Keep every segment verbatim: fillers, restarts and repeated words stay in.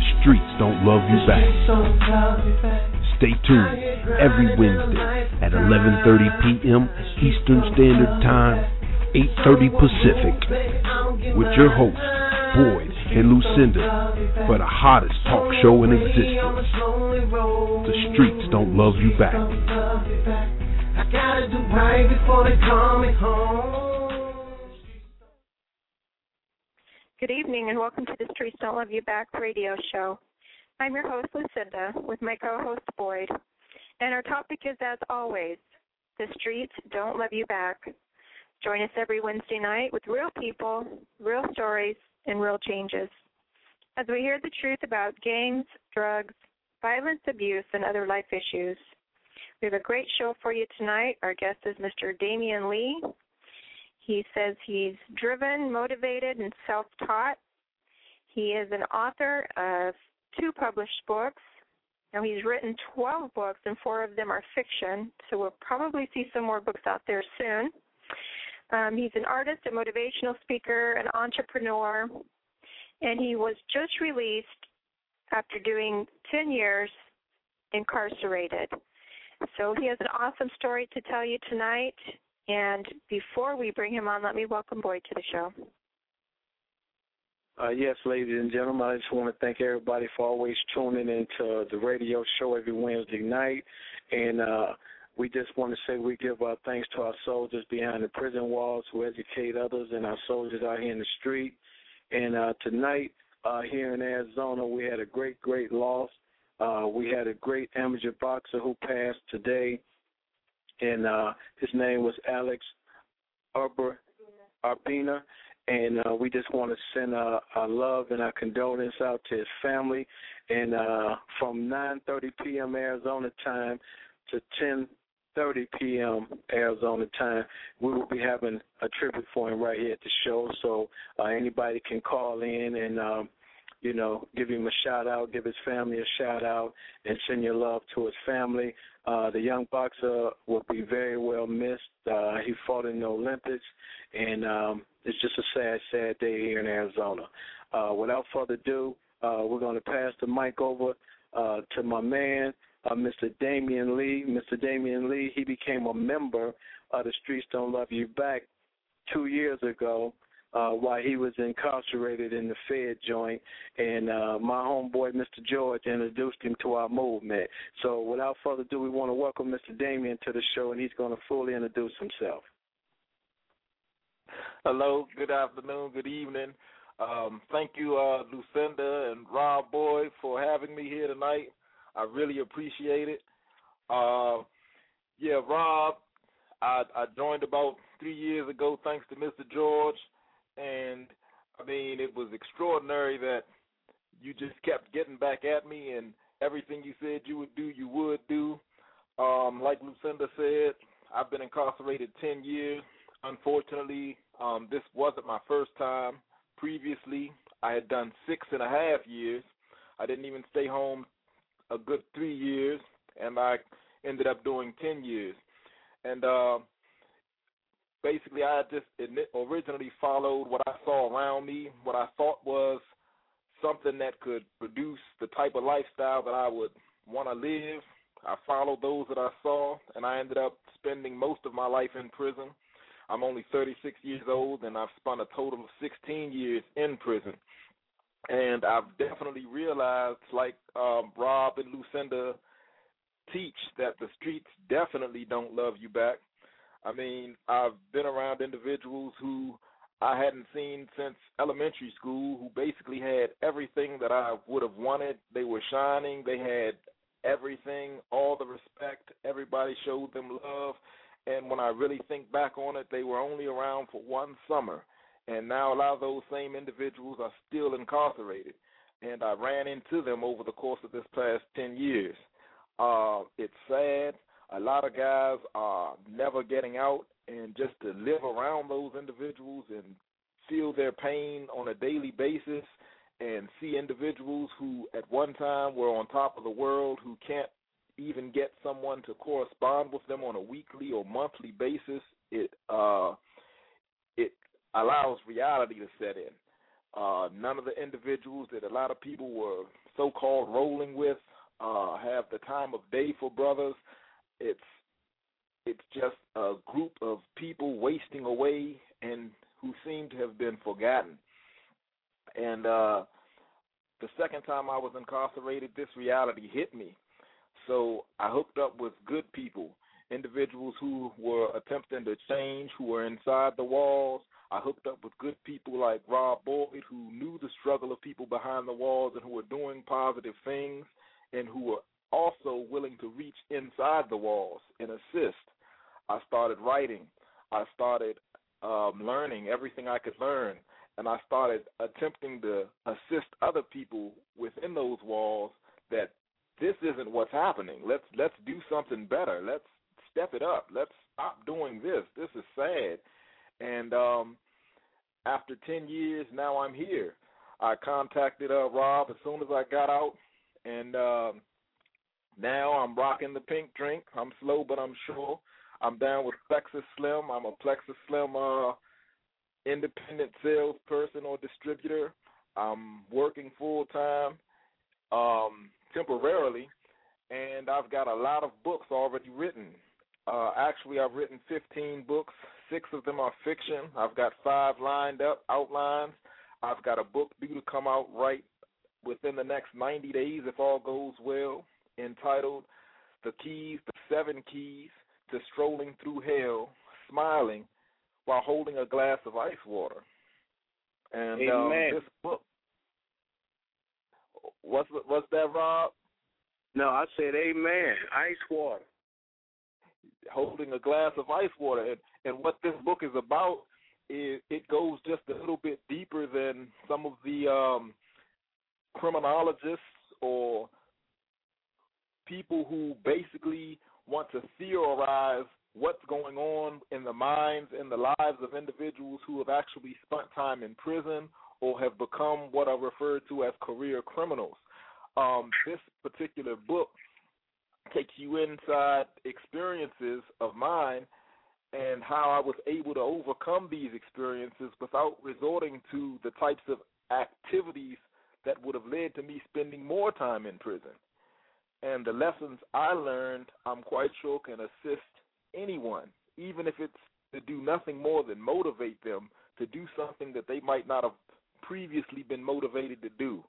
streets don't love you back. Stay tuned every Wednesday at eleven thirty p.m. Eastern Standard Time, eight thirty Pacific, with your hosts, Boyd and Lucinda, for the hottest talk show in existence. The streets don't love you back. I gotta do right before they call me home. Good evening and welcome to the Streets Don't Love You Back radio show. I'm your host, Lucinda, with my co-host, Boyd. And our topic is, as always, the streets don't love you back. Join us every Wednesday night with real people, real stories, and real changes, as we hear the truth about gangs, drugs, violence, abuse, and other life issues. We have a great show for you tonight. Our guest is Mister Damian Lee. He says he's driven, motivated, and self-taught. He is an author of two published books. Now, he's written twelve books, and four of them are fiction, so we'll probably see some more books out there soon. Um, he's an artist, a motivational speaker, an entrepreneur, and he was just released after doing ten years incarcerated. So he has an awesome story to tell you tonight, and before we bring him on, let me welcome Boyd to the show. Uh, yes, ladies and gentlemen, I just want to thank everybody for always tuning into the radio show every Wednesday night. And uh, we just want to say we give our thanks to our soldiers behind the prison walls who educate others and our soldiers out here in the street. And uh, tonight uh, here in Arizona, we had a great, great loss. Uh, we had a great amateur boxer who passed today, and uh, his name was Alex Arber, Arbina. And uh, we just want to send uh, our love and our condolence out to his family. And uh, from nine thirty p.m. Arizona time to ten thirty p.m. Arizona time, we will be having a tribute for him right here at the show. So uh, anybody can call in and, um, you know, give him a shout-out, give his family a shout-out, and send your love to his family. Uh, the young boxer will be very well missed. Uh, he fought in the Olympics, and um, it's just a sad, sad day here in Arizona. Uh, without further ado, uh, we're going to pass the mic over uh, to my man, uh, Mister Damian Lee. Mister Damian Lee, he became a member of the Streets Don't Love You Back two years ago uh, while he was incarcerated in the Fed joint, and uh, my homeboy, Mister George, introduced him to our movement. So without further ado, we want to welcome Mister Damian to the show, and he's going to fully introduce himself. Hello, good afternoon, good evening. Um, thank you, uh, Lucinda and Rob Boyd, for having me here tonight. I really appreciate it. Uh, yeah, Rob, I, I joined about three years ago thanks to Mister George, and, I mean, it was extraordinary that you just kept getting back at me, and everything you said you would do, you would do. Um, like Lucinda said, I've been incarcerated ten years. Unfortunately, um, this wasn't my first time. Previously, I had done six and a half years. I didn't even stay home a good three years, and I ended up doing ten years. And uh, basically, I just originally followed what I saw around me, what I thought was something that could produce the type of lifestyle that I would want to live. I followed those that I saw, and I ended up spending most of my life in prison. I'm only thirty-six years old, and I've spent a total of sixteen years in prison. And I've definitely realized, like um, Rob and Lucinda teach, that the streets definitely don't love you back. I mean, I've been around individuals who I hadn't seen since elementary school, who basically had everything that I would have wanted. They were shining. They had everything, all the respect. Everybody showed them love. And when I really think back on it, they were only around for one summer. And now a lot of those same individuals are still incarcerated. And I ran into them over the course of this past ten years. Uh, it's sad. A lot of guys are never getting out. And just to live around those individuals and feel their pain on a daily basis and see individuals who at one time were on top of the world who can't even get someone to correspond with them on a weekly or monthly basis, it uh, it allows reality to set in. Uh, none of the individuals that a lot of people were so-called rolling with uh, have the time of day for brothers. It's it's just a group of people wasting away and who seem to have been forgotten. And uh, the second time I was incarcerated, this reality hit me. So I hooked up with good people, individuals who were attempting to change, who were inside the walls. I hooked up with good people like Rob Boyd, who knew the struggle of people behind the walls and who were doing positive things and who were also willing to reach inside the walls and assist. I started writing. I started um, learning everything I could learn, and I started attempting to assist other people within those walls that this isn't what's happening. Let's let's do something better. Let's step it up. Let's stop doing this. This is sad. And um, after ten years, now I'm here. I contacted uh, Rob as soon as I got out, and um, now I'm rocking the pink drink. I'm slow, but I'm sure. I'm down with Plexus Slim. I'm a Plexus Slim uh, independent salesperson or distributor. I'm working full-time, um, temporarily, and I've got a lot of books already written. Uh, actually, I've written fifteen books. Six of them are fiction. I've got five lined up, outlines. I've got a book due to come out right within the next ninety days, if all goes well, entitled The Keys, the Seven Keys to Strolling Through Hell, Smiling While Holding a Glass of Ice Water. And um, this book, what's, what's that, Rob? No, I said amen, ice water. Holding a glass of ice water. And, and what this book is about is it goes just a little bit deeper than some of the um, criminologists or people who basically want to theorize what's going on in the minds and the lives of individuals who have actually spent time in prison or have become what are referred to as career criminals. Um, this particular book takes you inside experiences of mine and how I was able to overcome these experiences without resorting to the types of activities that would have led to me spending more time in prison. And the lessons I learned, I'm quite sure can assist anyone, even if it's to do nothing more than motivate them to do something that they might not have previously been motivated to do.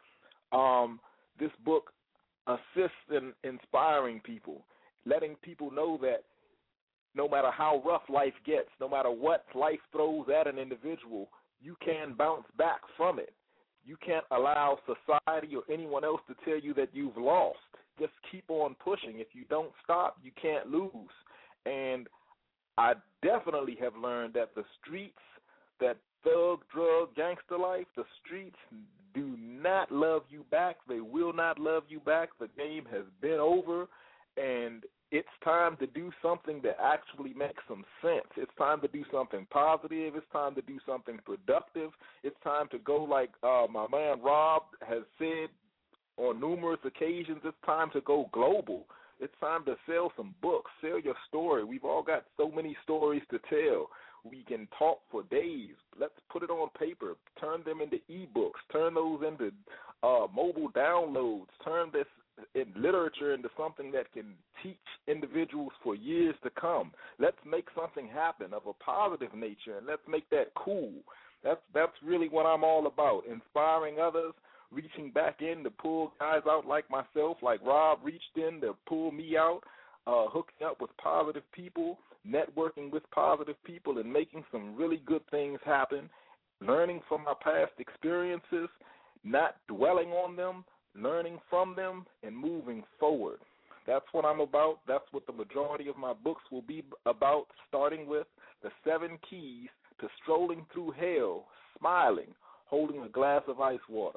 Um, this book assists in inspiring people, letting people know that no matter how rough life gets, no matter what life throws at an individual, you can bounce back from it. You can't allow society or anyone else to tell you that you've lost. Just keep on pushing. If you don't stop, you can't lose. And I definitely have learned that the streets, that thug, drug, gangster life, the streets do not love you back. They will not love you back. The game has been over, and it's time to do something that actually makes some sense. It's time to do something positive. It's time to do something productive. It's time to go like uh, my man Rob has said on numerous occasions, it's time to go global. It's time to sell some books, sell your story. We've all got so many stories to tell. We can talk for days. Let's put it on paper, turn them into e-books, turn those into uh, mobile downloads, turn this in literature into something that can teach individuals for years to come. Let's make something happen of a positive nature, and let's make that cool. That's, that's really what I'm all about, inspiring others, reaching back in to pull guys out like myself, like Rob reached in to pull me out, uh, hooking up with positive people, networking with positive people, and making some really good things happen, learning from my past experiences, not dwelling on them, learning from them, and moving forward. That's what I'm about. That's what the majority of my books will be about, starting with the seven keys to strolling through hell, smiling, holding a glass of ice water.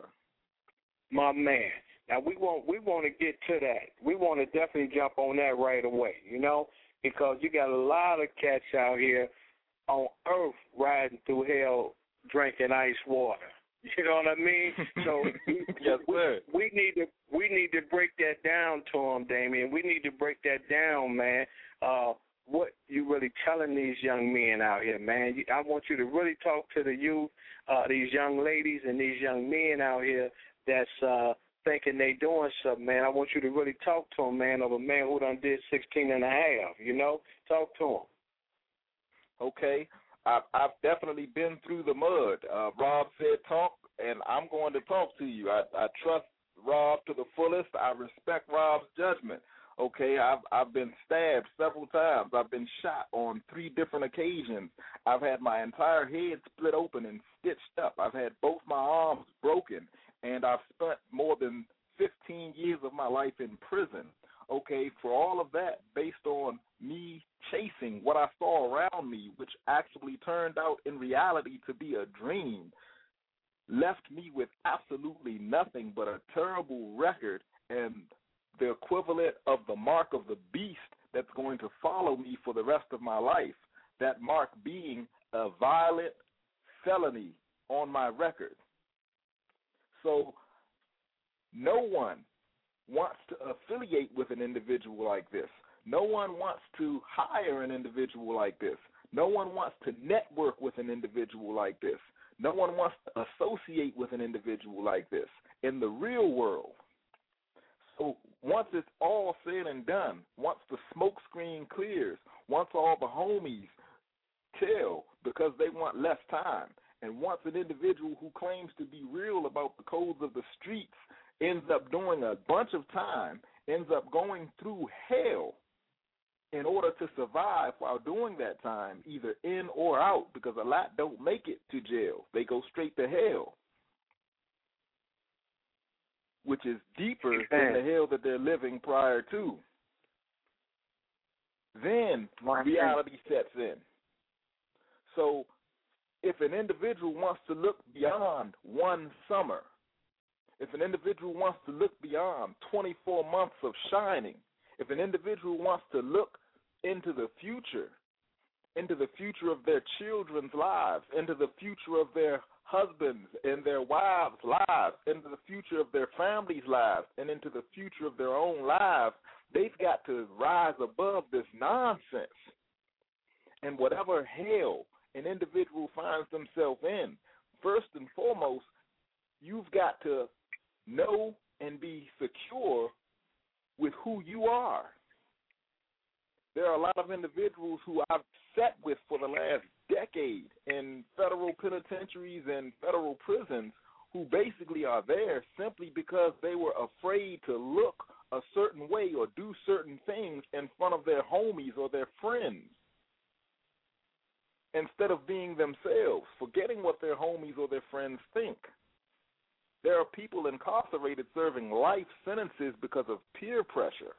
My man. Now, we want we want to get to that. We want to definitely jump on that right away, you know, because you got a lot of cats out here on earth riding through hell drinking ice water. You know what I mean? So yes, sir. We, we need to we need to break that down to them, Damien. We need to break that down, man. Uh, what you really telling these young men out here, man? I want you to really talk to the youth, uh, these young ladies and these young men out here that's uh, thinking they doing something, man. I want you to really talk to them, man, of a man who done did sixteen and a half, you know? Talk to him. Okay. I've, I've definitely been through the mud. Uh, Rob said talk, and I'm going to talk to you. I, I trust Rob to the fullest. I respect Rob's judgment. Okay, I've I've been stabbed several times. I've been shot on three different occasions. I've had my entire head split open and stitched up. I've had both my arms broken, and I've spent more than fifteen years of my life in prison. Okay, for all of that, based on me chasing what I saw around me, which actually turned out in reality to be a dream, left me with absolutely nothing but a terrible record and the equivalent of the mark of the beast that's going to follow me for the rest of my life, that mark being a violent felony on my record. So no one wants to affiliate with an individual like this. No one wants to hire an individual like this. No one wants to network with an individual like this. No one wants to associate with an individual like this in the real world. So once it's all said and done, once the smoke screen clears, once all the homies tell because they want less time, and once an individual who claims to be real about the codes of the streets ends up doing a bunch of time, ends up going through hell in order to survive while doing that time, either in or out, because a lot don't make it to jail. They go straight to hell, which is deeper than the hell that they're living prior to. Then reality sets in. So if an individual wants to look beyond one summer, if an individual wants to look beyond twenty-four months of shining, if an individual wants to look into the future, into the future of their children's lives, into the future of their husbands and their wives' lives, into the future of their families' lives, and into the future of their own lives, they've got to rise above this nonsense. And whatever hell an individual finds themselves in, first and foremost, you've got to know and be secure with who you are. There are a lot of individuals who I've sat with for the last decade in federal penitentiaries and federal prisons who basically are there simply because they were afraid to look a certain way or do certain things in front of their homies or their friends instead of being themselves, forgetting what their homies or their friends think. There are people incarcerated serving life sentences because of peer pressure.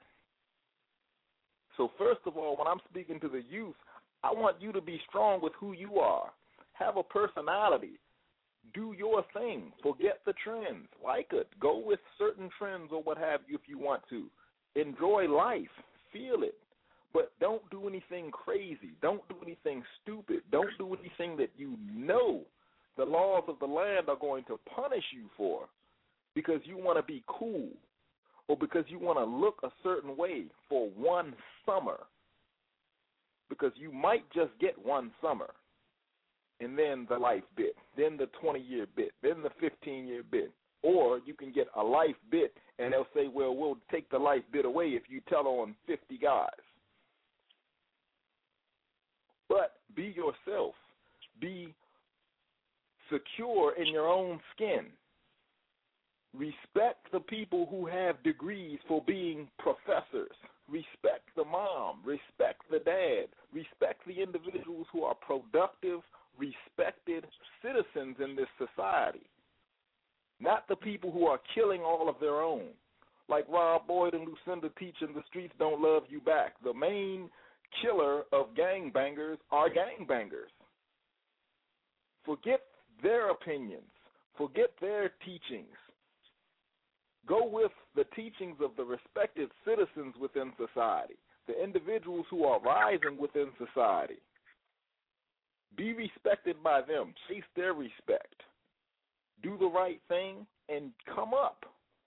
So first of all, when I'm speaking to the youth, I want you to be strong with who you are. Have a personality. Do your thing. Forget the trends. Like it. Go with certain trends or what have you if you want to. Enjoy life. Feel it. But don't do anything crazy. Don't do anything stupid. Don't do anything that you know the laws of the land are going to punish you for because you want to be cool or because you want to look a certain way for one summer. Because you might just get one summer, and then the life bit, then the twenty-year bit, then the fifteen-year bit. Or you can get a life bit, and they'll say, well, we'll take the life bit away if you tell on fifty guys. But be yourself. Be secure in your own skin. Respect the people who have degrees for being professors. Respect the mom. Respect the dad. Respect the individuals who are productive, respected citizens in this society. Not the people who are killing all of their own. Like Rob Boyd and Lucinda teach in The Streets Don't Love You Back. The main killer of gangbangers are gangbangers. Forget their opinions. Forget their teachings. Go with the teachings of the respected citizens within society, the individuals who are rising within society. Be respected by them. Chase their respect. Do the right thing and come up.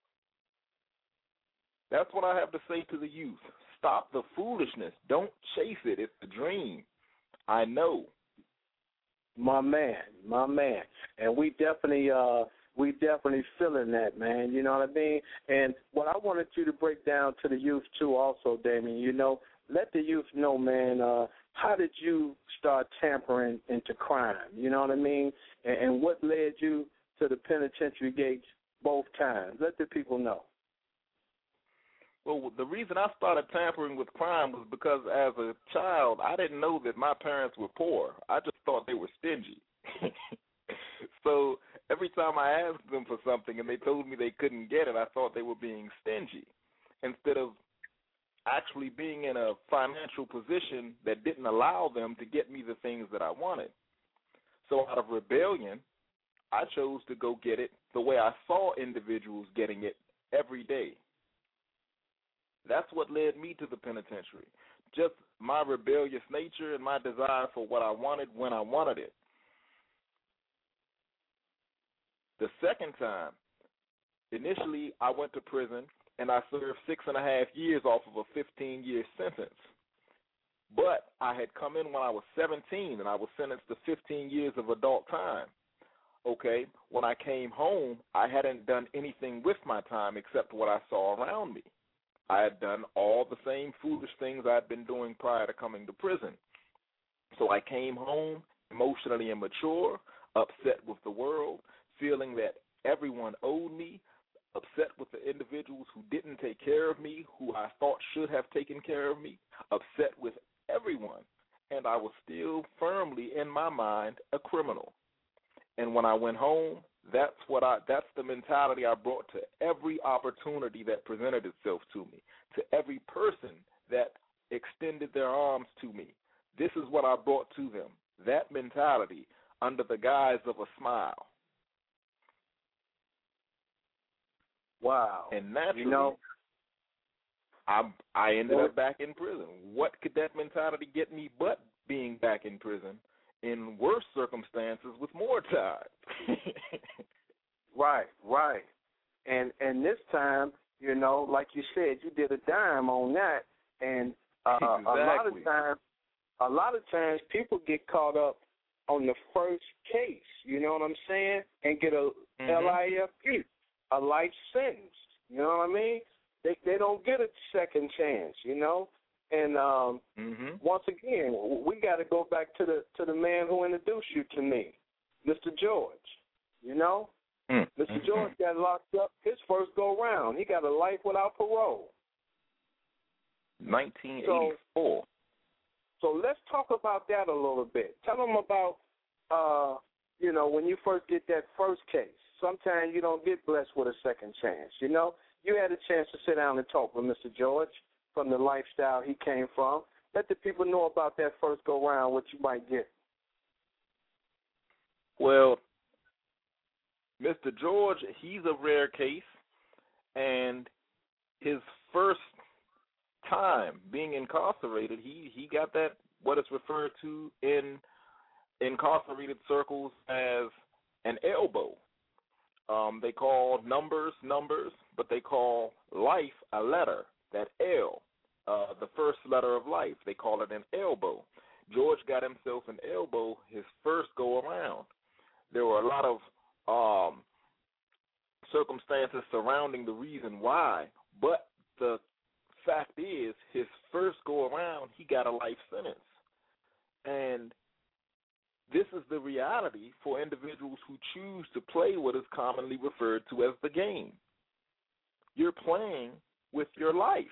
That's what I have to say to the youth. Stop the foolishness. Don't chase it. It's a dream. I know. My man, my man. And we definitely uh, we definitely feeling that, man. You know what I mean? And what I wanted you to break down to the youth, too, also, Damien, you know, let the youth know, man, uh, how did you start tampering into crime? You know what I mean? And, and what led you to the penitentiary gates both times? Let the people know. Well, the reason I started tampering with crime was because as a child, I didn't know that my parents were poor. I just thought they were stingy. So every time I asked them for something and they told me they couldn't get it, I thought they were being stingy instead of actually being in a financial position that didn't allow them to get me the things that I wanted. So out of rebellion, I chose to go get it the way I saw individuals getting it every day. That's what led me to the penitentiary, just my rebellious nature and my desire for what I wanted when I wanted it. The second time, initially I went to prison and I served six and a half years off of a fifteen-year sentence. But I had come in when I was seventeen and I was sentenced to fifteen years of adult time. Okay, when I came home, I hadn't done anything with my time except what I saw around me. I had done all the same foolish things I had been doing prior to coming to prison. So I came home emotionally immature, upset with the world, feeling that everyone owed me, upset with the individuals who didn't take care of me, who I thought should have taken care of me, upset with everyone. And I was still firmly, in my mind, a criminal. And when I went home, that's what I that's the mentality I brought to every opportunity that presented itself to me, to every person that extended their arms to me. This is what I brought to them, that mentality under the guise of a smile. Wow. And naturally, you know, I I ended up back in prison. What could that mentality get me but being back in prison in worse circumstances with more time? Right, right. And and this time, you know, like you said, you did a dime on that. And uh, exactly. a lot of times, a lot of times people get caught up on the first case, you know what I'm saying, and get a mm-hmm. L I F E, a life sentence. You know what I mean? They they don't get a second chance, you know. And um, mm-hmm. once again, we got to go back to the to the man who introduced you to me, Mister George. You know, mm-hmm. Mister George got locked up his first go round. He got a life without parole. nineteen eighty-four. So, so let's talk about that a little bit. Tell them about, uh, you know, when you first get that first case. Sometimes you don't get blessed with a second chance. You know, you had a chance to sit down and talk with Mister George from the lifestyle he came from. Let the people know about that first go round, what you might get. Well, Mister George, he's a rare case, and his first time being incarcerated, he, he got that, what is referred to in incarcerated circles as an elbow. Um, they call numbers numbers, but they call life a letter, that L, uh, the first letter of life. They call it an elbow. George got himself an elbow his first go around. There were a lot of um, circumstances surrounding the reason why, but the fact is, his first go around, he got a life sentence. And this is the reality for individuals who choose to play what is commonly referred to as the game. You're playing with your life.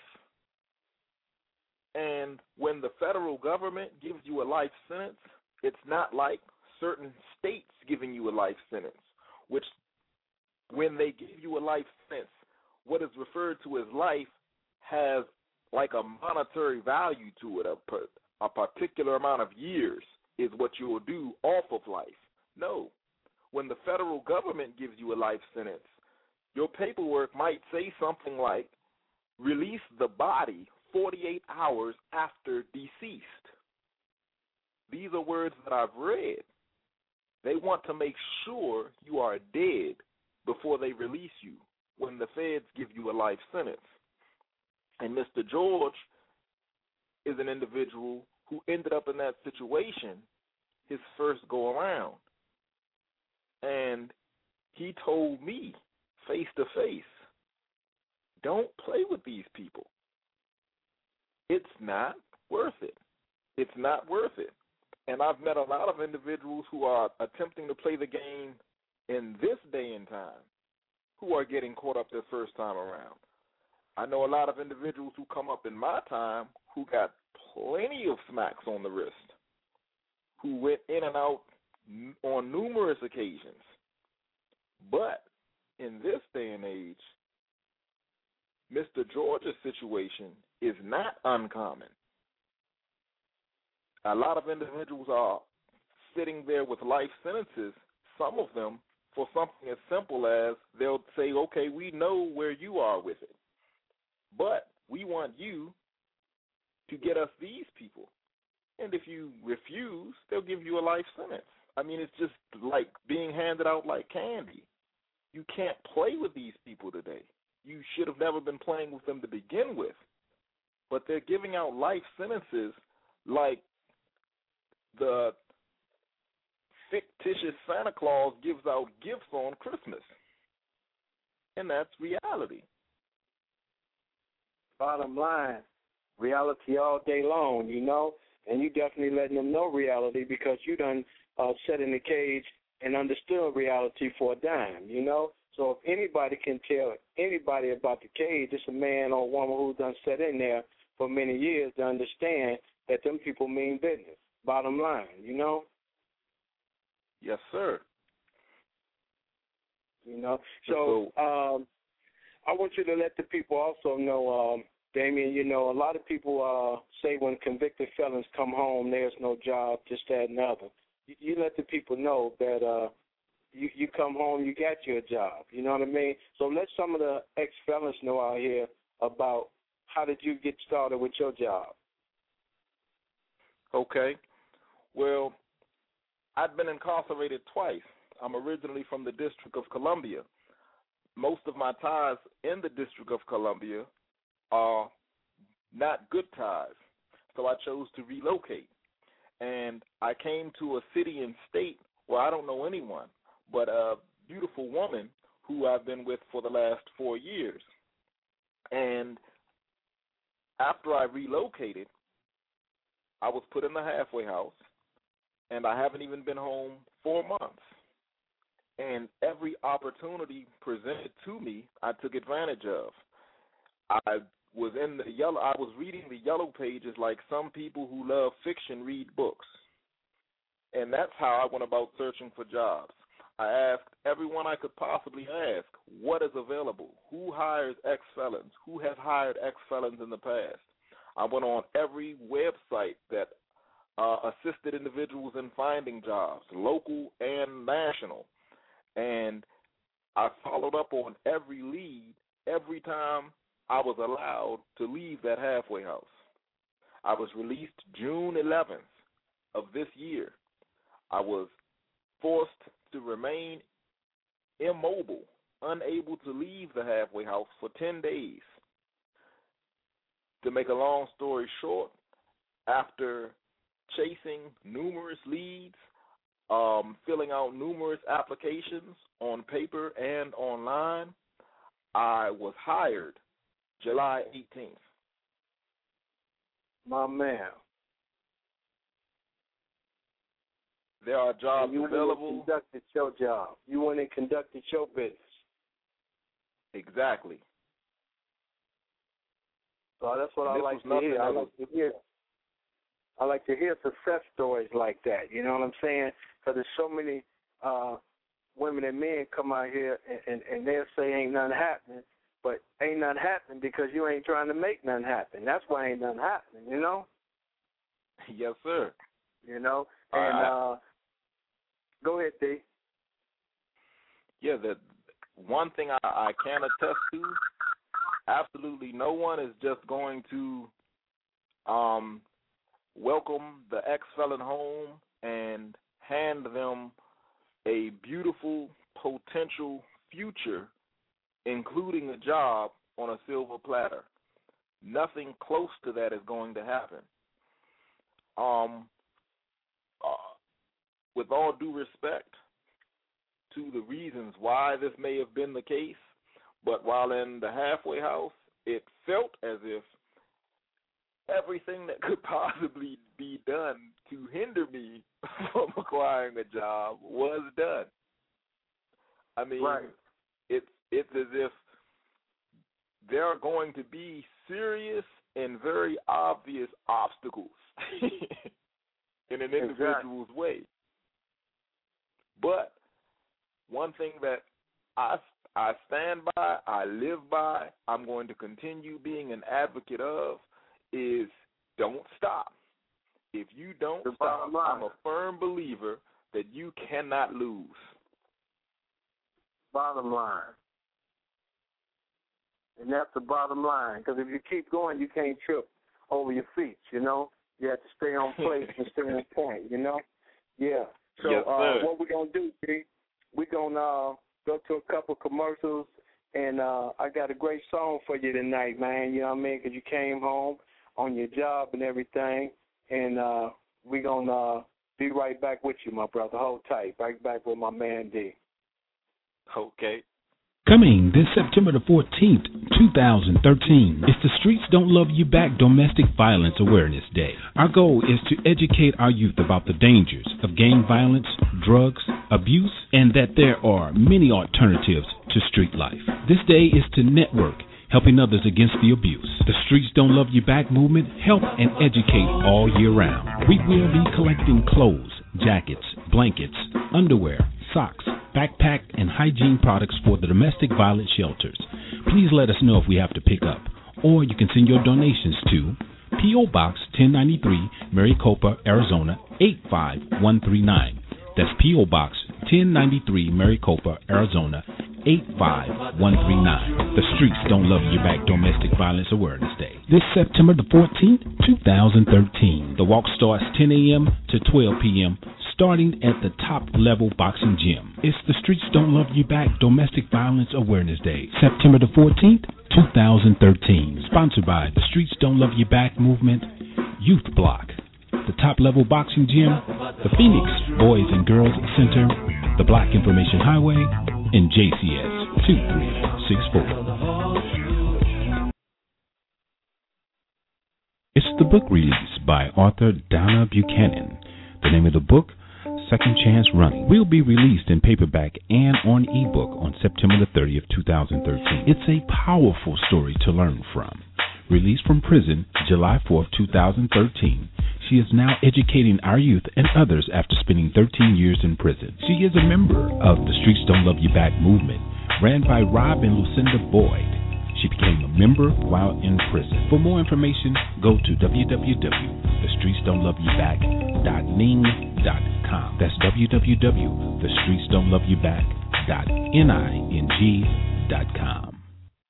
And when the federal government gives you a life sentence, it's not like certain states giving you a life sentence, which when they give you a life sentence, what is referred to as life has like a monetary value to it. A, a particular amount of years is what you will do off of life. No. When the federal government gives you a life sentence, your paperwork might say something like, release the body forty-eight hours after deceased. These are words that I've read. They want to make sure you are dead before they release you when the feds give you a life sentence. And Mister George is an individual who ended up in that situation his first go around. And he told me face to face, don't play with these people. It's not worth it. It's not worth it. And I've met a lot of individuals who are attempting to play the game in this day and time who are getting caught up their first time around. I know a lot of individuals who come up in my time who got plenty of smacks on the wrist, who went in and out on numerous occasions. But in this day and age, Mister George's situation is not uncommon. A lot of individuals are sitting there with life sentences, some of them for something as simple as they'll say, okay, we know where you are with it, but we want you to get us these people. And if you refuse, they'll give you a life sentence. I mean, it's just like being handed out like candy. You can't play with these people today. You should have never been playing with them to begin with. But they're giving out life sentences like the fictitious Santa Claus gives out gifts on Christmas. And that's reality. Bottom line, reality all day long, you know, and you definitely letting them know reality because you done uh, sat in the cage and understood reality for a dime, you know. So if anybody can tell anybody about the cage, it's a man or woman who done sat in there for many years to understand that them people mean business. Bottom line, you know. Yes, sir. You know, so um, I want you to let the people also know, um, Damien, you know, a lot of people uh, say when convicted felons come home, there's no job, just that and the other. You, you let the people know that uh, you, you come home, you got you a job. You know what I mean? So let some of the ex-felons know out here about how did you get started with your job. Okay. Well, I've been incarcerated twice. I'm originally from the District of Columbia. Most of my ties in the District of Columbia are not good ties, so I chose to relocate. And I came to a city and state where I don't know anyone, but a beautiful woman who I've been with for the last four years. And after I relocated, I was put in the halfway house, and I haven't even been home four months. And every opportunity presented to me, I took advantage of. I was in the yellow. I was reading the yellow pages like some people who love fiction read books, and that's how I went about searching for jobs. I asked everyone I could possibly ask, what is available? Who hires ex-felons? Who has hired ex-felons in the past? I went on every website that uh, assisted individuals in finding jobs, local and national. And I followed up on every lead every time I was allowed to leave that halfway house. I was released June eleventh of this year. I was forced to remain immobile, unable to leave the halfway house for ten days. To make a long story short, after chasing numerous leads, um, filling out numerous applications on paper and online, I was hired July eighteenth. My man. There are jobs you available. You conducted your job. You went and conducted your business. Exactly. So that's what I like to hear. I like to hear. I like to hear success stories like that. You know what I'm saying? Because there's so many uh, women and men come out here and, and, and they'll say ain't nothing happening, but ain't nothing happening because you ain't trying to make nothing happen. That's why ain't nothing happening, you know? Yes, sir. You know? And uh, go ahead, D. Yeah, the one thing I, I can attest to, absolutely no one is just going to um, welcome the ex-felon home and hand them a beautiful potential future, including a job on a silver platter. Nothing close to that is going to happen. Um, uh, with all due respect into the reasons why this may have been the case, but while in the halfway house, it felt as if everything that could possibly be done to hinder me from acquiring a job was done. I mean, right. it's it's as if there are going to be serious and very obvious obstacles in an individual's exactly. way. But one thing that I, I stand by, I live by, I'm going to continue being an advocate of, is don't stop. If you don't the stop, I'm a firm believer that you cannot lose. Bottom line. And that's the bottom line. Because if you keep going, you can't trip over your feet, you know? You have to stay on place and stay on point, you know? Yeah. So yes, uh, what we're going to do, G, we're going to uh, go to a couple commercials, and uh, I got a great song for you tonight, man, you know what I mean? Because you came home on your job and everything, and uh, we're going to uh, be right back with you, my brother. Hold tight. Right back with my man, D. Okay. Coming this September the fourteenth, two thousand thirteen, it's the Streets Don't Love You Back Domestic Violence Awareness Day. Our goal is to educate our youth about the dangers of gang violence, drugs, abuse, and that there are many alternatives to street life. This day is to network, helping others against the abuse. The Streets Don't Love You Back movement help and educate all year round. We will be collecting clothes, jackets, blankets, underwear, socks, backpack, and hygiene products for the domestic violence shelters. Please let us know if we have to pick up, or you can send your donations to P O. Box ten ninety-three, Maricopa, Arizona eight five one three nine. That's P O. Box ten ninety-three, Maricopa, Arizona eight five one three nine. The Streets Don't Love You Back Domestic Violence Awareness Day. This September the fourteenth, two thousand thirteen. The walk starts ten a.m. to twelve p.m., starting at the Top Level Boxing Gym. It's the Streets Don't Love You Back Domestic Violence Awareness Day, September the fourteenth, two thousand thirteen. Sponsored by the Streets Don't Love You Back Movement, Youth Block, the Top Level Boxing Gym, the Phoenix Boys and Girls Center, the Black Information Highway, and J C S two three six four. It's the book release by author Donna Buchanan. The name of the book, Second Chance Running, will be released in paperback and on ebook on September the thirtieth, two thousand thirteen. It's a powerful story to learn from. Released from prison July fourth, two thousand thirteen, she is now educating our youth and others after spending thirteen years in prison. She is a member of the Streets Don't Love You Back movement, ran by Rob and Lucinda Boyd. She became a member while in prison. For more information, go to w w w dot the streets don't love you back dot ning dot com. That's w w w dot the streets don't love you back dot ning dot com.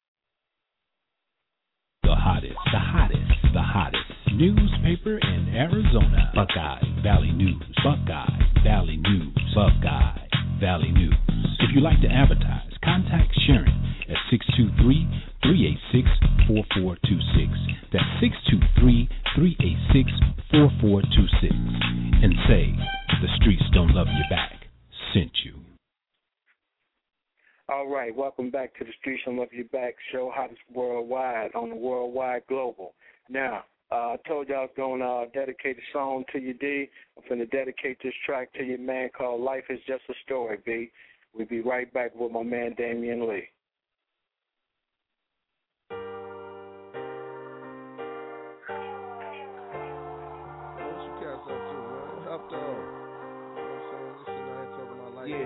The hottest, the hottest, the hottest newspaper in Arizona. Buckeye Valley News. Buckeye Valley News. Buckeye Valley News. If you'd like to advertise, contact Sharon at six two three, three eight six, four four two six. That's six two three, three eight six, four four two six. And say, the Streets Don't Love You Back sent you. All right, welcome back to the Streets Don't Love You Back show, hottest worldwide on the Worldwide Global. Now, uh, I told you I was going to uh, dedicate a song to you, D. I'm going to dedicate this track to your man called Life is Just a Story, B. We'll be right back with my man Damian Lee. Yeah.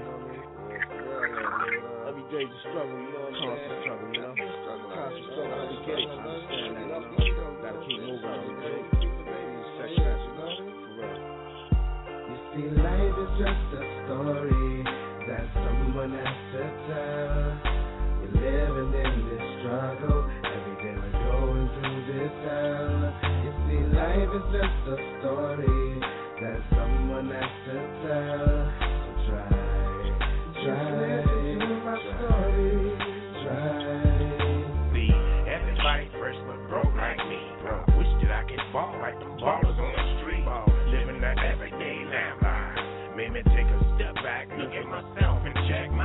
Every day's a struggle, you know what I'm saying? Constant struggle, you know? Constant struggle, every day. I understand that, you know? Gotta keep moving every day. Check that, you know? For real. You see, life is just a story that someone has to tell. We're living in this struggle. Every day we're going through this hell. You see, life is just a story that someone has to tell. So try. Try, listen to my story. Try. See, everybody first was broke like me. Bro, wish that I could ball like them ballers on the street. Ball, living that everyday lamb life. Made me take a step back, look at myself and check my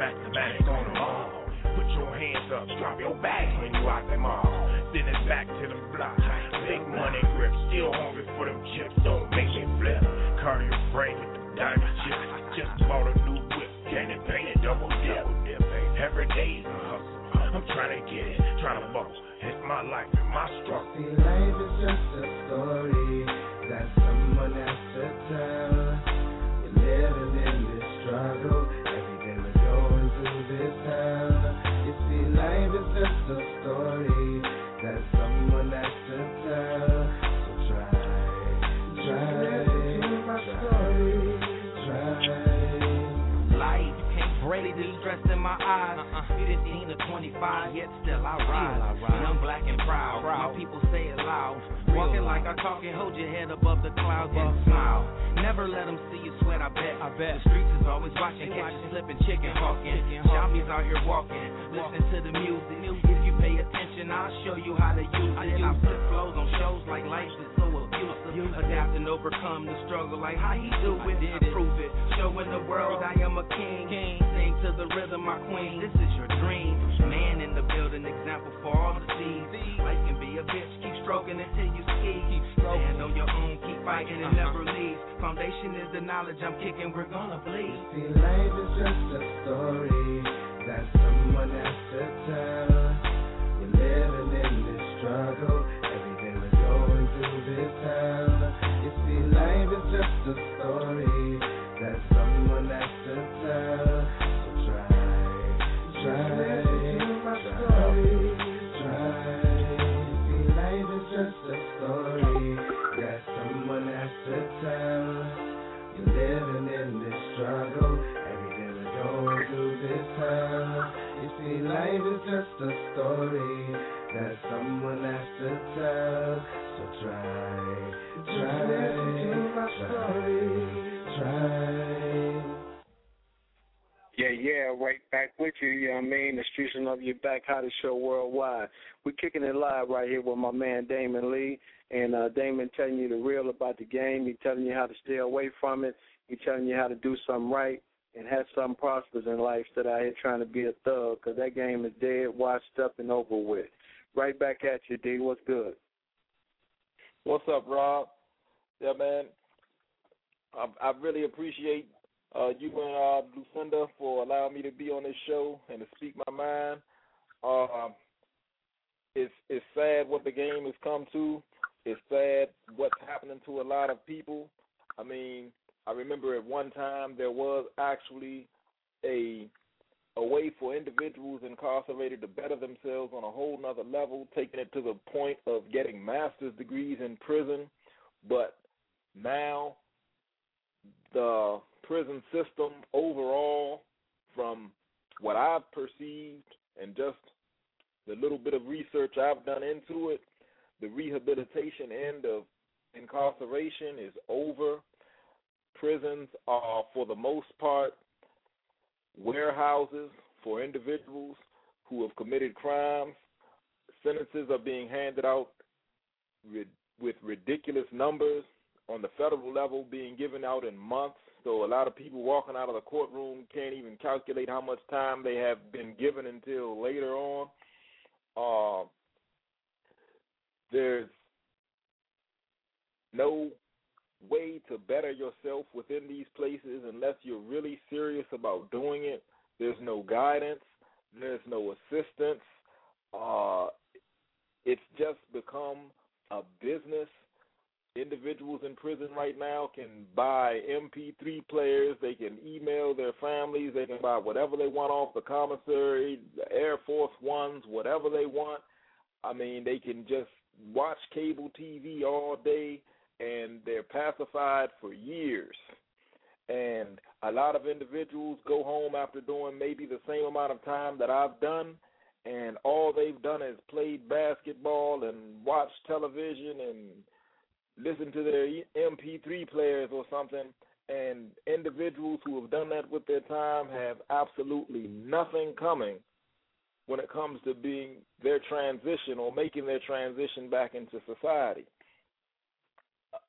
mathematics on them all. Put your hands up, drop your bags when you out them all. Send it back to them blocks. Big money grip, still hungry for them chips. Don't make me flip. Cardio brain with them diamond chips. Just bought a new whip, candy painted double dip. Every day's a hustle. I'm trying to get it, trying to bubble. It's my life and my struggle. See, life is just a story that someone has to tell. We're living in this struggle. Every day we're going through this hell. You see, life is just a story that someone has to tell. So try, try, my story, try. Life can't break the stress in my eyes. fifteen to twenty-five, yet still I rise. Young, black, and proud. My people say it loud. Walking like I talking, hold your head above the clouds and smile. Never let them see you sweat, I bet. I bet. The streets is always watching, catch you slipping, chicken hawking. Zombies out here walking, listen to the music. If you pay attention, I'll show you how to use it. I flip flows on shows like life is so abusive. Adapt and overcome the struggle like how he do it. I prove it, showing the world I am a king. Sing to the rhythm, my queen, this is your dream. Man in the building, example for all to see. Life can be a bitch, keep stroking until you ski. Stand on your own, keep fighting and never leave. Foundation is the knowledge I'm kicking, we're gonna bleed. See, life is just a story that someone has to tell. We're living in this struggle. Every day we're going through this hell. You see, life is just a story that someone has to tell. So try, try, my story, try. See, life is just a story that someone has to tell. You're living in this struggle. Every day we're going through this hell. You see, life is just a story that someone has to tell. So try, try, my story, try. Yeah, yeah, right back with you, you know what I mean? The Streets will Love You Back, Hottest Show Worldwide. We're kicking it live right here with my man Damon Lee. And uh, Damon telling you the real about the game. He's telling you how to stay away from it. He's telling you how to do something right and have something prosperous in life instead of out here trying to be a thug, because that game is dead, washed up, and over with. Right back at you, D. What's good? What's up, Rob? Yeah, man. I, I really appreciate uh, you and uh, Lucinda for allowing me to be on this show and to speak my mind. Uh, it's it's sad what the game has come to. It's sad what's happening to a lot of people. I mean, I remember at one time there was actually a a way for individuals incarcerated to better themselves on a whole nother level, taking it to the point of getting master's degrees in prison. But now the prison system overall, from what I've perceived and just the little bit of research I've done into it, the rehabilitation end of incarceration is over. Prisons are, for the most part, warehouses for individuals who have committed crimes. Sentences are being handed out with ridiculous numbers, on the federal level being given out in months. So a lot of people walking out of the courtroom can't even calculate how much time they have been given until later on. Uh, there's no way to better yourself within these places unless you're really serious about doing it. There's no guidance. There's no assistance. Uh, it's just become a business. Individuals in prison right now can buy M P three players. They can email their families. They can buy whatever they want off the commissary, the Air Force Ones, whatever they want. I mean, they can just watch cable T V all day, and they're pacified for years. And a lot of individuals go home after doing maybe the same amount of time that I've done, and all they've done is played basketball and watched television and listen to their M P three players or something, and individuals who have done that with their time have absolutely nothing coming when it comes to being their transition or making their transition back into society.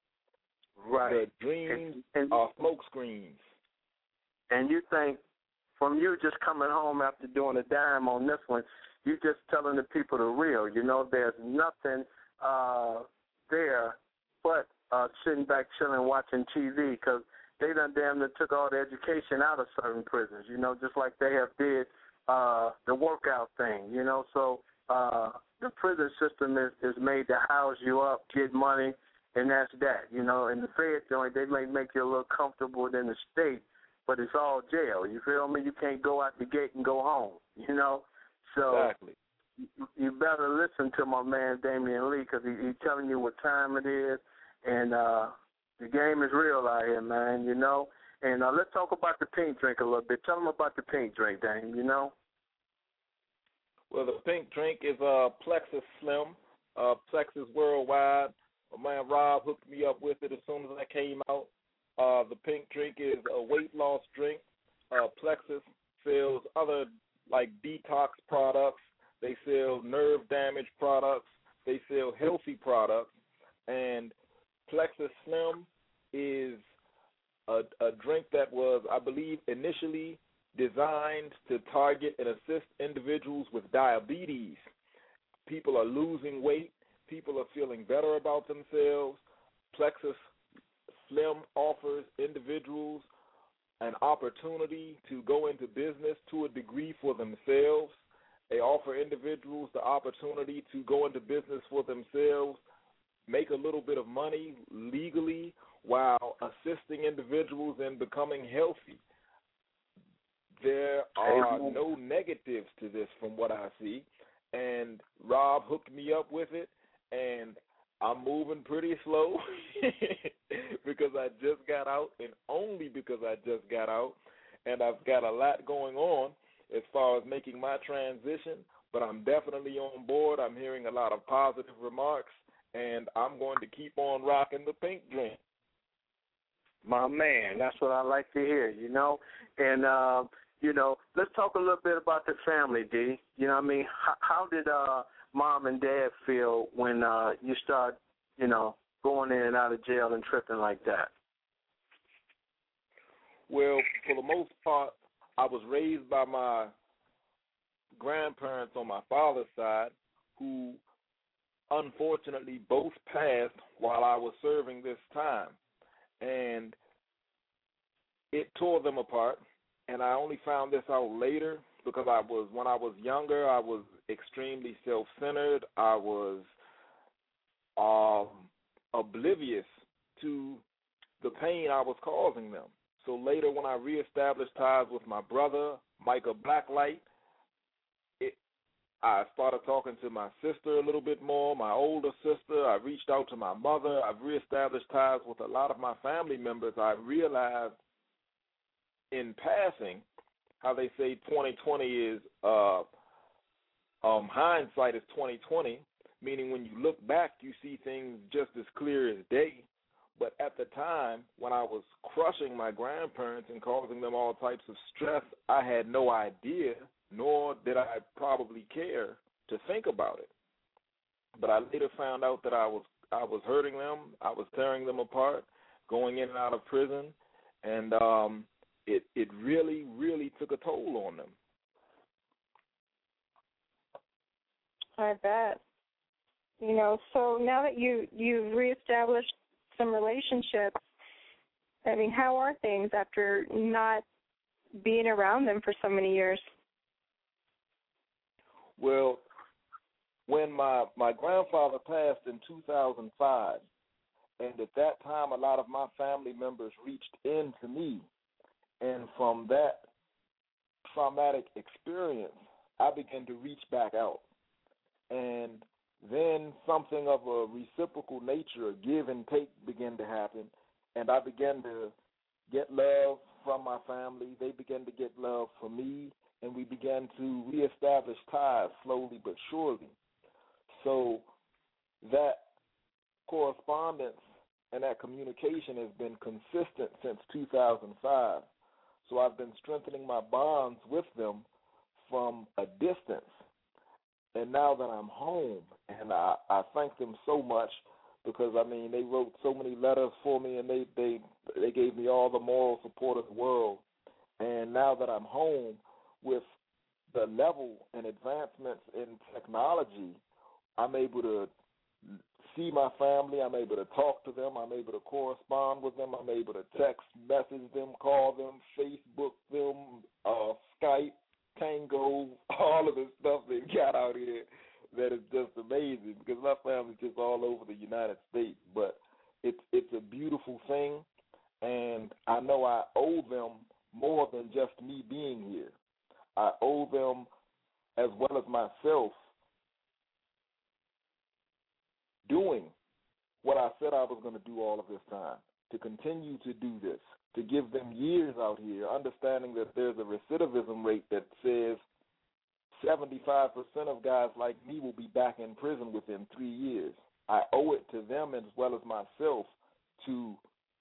Right. Their dreams and, and, are smoke screens. And you think from you just coming home after doing a dime on this one, you just telling the people the real. You know, there's nothing uh, there but uh, sitting back, chilling, watching T V, because they done damn near took all the education out of certain prisons, you know, just like they have did uh, the workout thing, you know. So uh, the prison system is, is made to house you up, get money, and that's that, you know. In the Fed joint, they may make you a little comfortable in the state, but it's all jail. You feel me? You can't go out the gate and go home, you know. So exactly. you, you better listen to my man Damian Lee, because he, he's telling you what time it is, and uh, the game is real out here, man, you know. And uh, let's talk about the pink drink a little bit. Tell them about the pink drink, Dame, you know. Well, the pink drink is uh, Plexus Slim, uh, Plexus Worldwide. My man Rob hooked me up with it as soon as I came out. Uh, the pink drink is a weight loss drink. Uh, Plexus sells other, like, detox products. They sell nerve damage products. They sell healthy products. And Plexus Slim is a, a drink that was, I believe, initially designed to target and assist individuals with diabetes. People are losing weight. People are feeling better about themselves. Plexus Slim offers individuals an opportunity to go into business to a degree for themselves. They offer individuals the opportunity to go into business for themselves, make a little bit of money legally while assisting individuals in becoming healthy. There are no negatives to this from what I see, and Rob hooked me up with it, and I'm moving pretty slow because I just got out, and only because I just got out, and I've got a lot going on as far as making my transition, but I'm definitely on board. I'm hearing a lot of positive remarks, and I'm going to keep on rocking the pink drink. My man, that's what I like to hear, you know. And, uh, you know, let's talk a little bit about the family, D. You know what I mean? How, how did uh, Mom and Dad feel when uh, you start, you know, going in and out of jail and tripping like that? Well, for the most part, I was raised by my grandparents on my father's side, who unfortunately both passed while I was serving this time. And it tore them apart. And I only found this out later because I was, when I was younger, I was extremely self-centered. I was um, oblivious to the pain I was causing them. So later, when I reestablished ties with my brother, Micah Blacklight, it, I started talking to my sister a little bit more, my older sister. I reached out to my mother. I've reestablished ties with a lot of my family members. I realized in passing how they say twenty twenty is, uh, um, hindsight is twenty twenty, meaning when you look back, you see things just as clear as day. But at the time, when I was crushing my grandparents and causing them all types of stress, I had no idea, nor did I probably care to think about it. But I later found out that I was I was hurting them, I was tearing them apart, going in and out of prison, and um, it it really, really took a toll on them. I bet. You know, so now that you you've reestablished some relationships, I mean, how are things after not being around them for so many years? Well, when my, my grandfather passed in two thousand five, and at that time a lot of my family members reached in to me, and from that traumatic experience, I began to reach back out. And then something of a reciprocal nature, a give and take, began to happen, and I began to get love from my family. They began to get love from me, and we began to reestablish ties slowly but surely. So that correspondence and that communication has been consistent since two thousand five. So I've been strengthening my bonds with them from a distance. And now that I'm home, and I, I thank them so much because, I mean, they wrote so many letters for me, and they, they, they gave me all the moral support of the world. And now that I'm home, with the level and advancements in technology, I'm able to see my family. I'm able to talk to them. I'm able to correspond with them. I'm able to text, message them, call them, Facebook them, uh, Skype, Tango, all of the stuff they got out here that is just amazing, because my family's just all over the United States. But it's it's a beautiful thing, and I know I owe them more than just me being here. I owe them, as well as myself, doing what I said I was going to do all of this time, to continue to do this, to give them years out here, understanding that there's a recidivism rate that says seventy-five percent of guys like me will be back in prison within three years. I owe it to them as well as myself to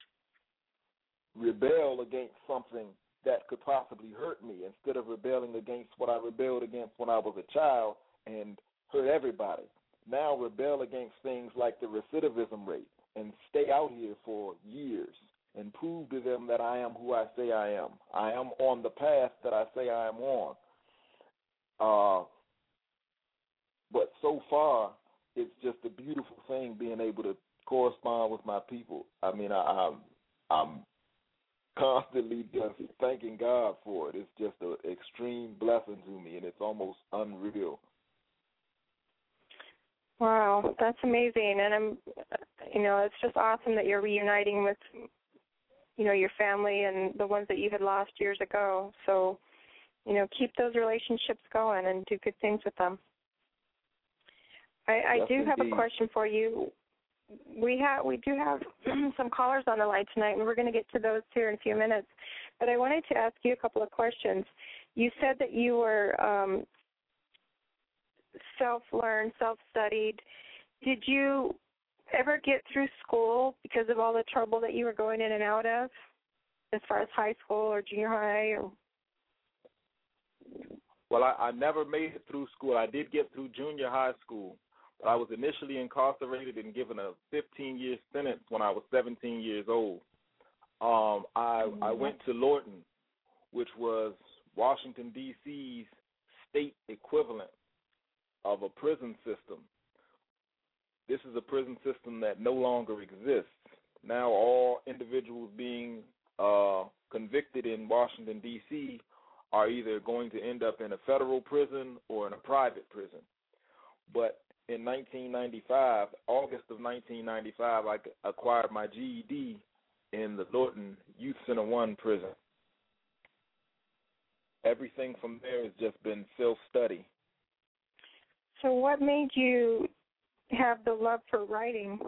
rebel against something that could possibly hurt me, instead of rebelling against what I rebelled against when I was a child and hurt everybody. Now rebel against things like the recidivism rate and stay out here for years and prove to them that I am who I say I am. I am on the path that I say I am on. Uh, but so far, it's just a beautiful thing being able to correspond with my people. I mean, I, I'm, I'm constantly just thanking God for it. It's just an extreme blessing to me, and it's almost unreal. Wow, that's amazing, and I'm, you know, it's just awesome that you're reuniting with, you know, your family and the ones that you had lost years ago. So, you know, keep those relationships going and do good things with them. I, I yes, do have indeed. a question for you. We have we do have some callers on the line tonight, and we're going to get to those here in a few minutes. But I wanted to ask you a couple of questions. You said that you were um, self-learned, self-studied. Did you ever get through school because of all the trouble that you were going in and out of, as far as high school or junior high? Or... Well, I, I never made it through school. I did get through junior high school, but I was initially incarcerated and given a fifteen-year sentence when I was seventeen years old. Um, I, mm-hmm. I went to Lorton, which was Washington, D C's state equivalent of a prison system. This is a prison system that no longer exists. Now all individuals being uh, convicted in Washington, D C are either going to end up in a federal prison or in a private prison. But in nineteen ninety-five, August of nineteen ninety-five, I acquired my G E D in the Lorton Youth Center one prison. Everything from there has just been self-study. So what made you have the love for writing?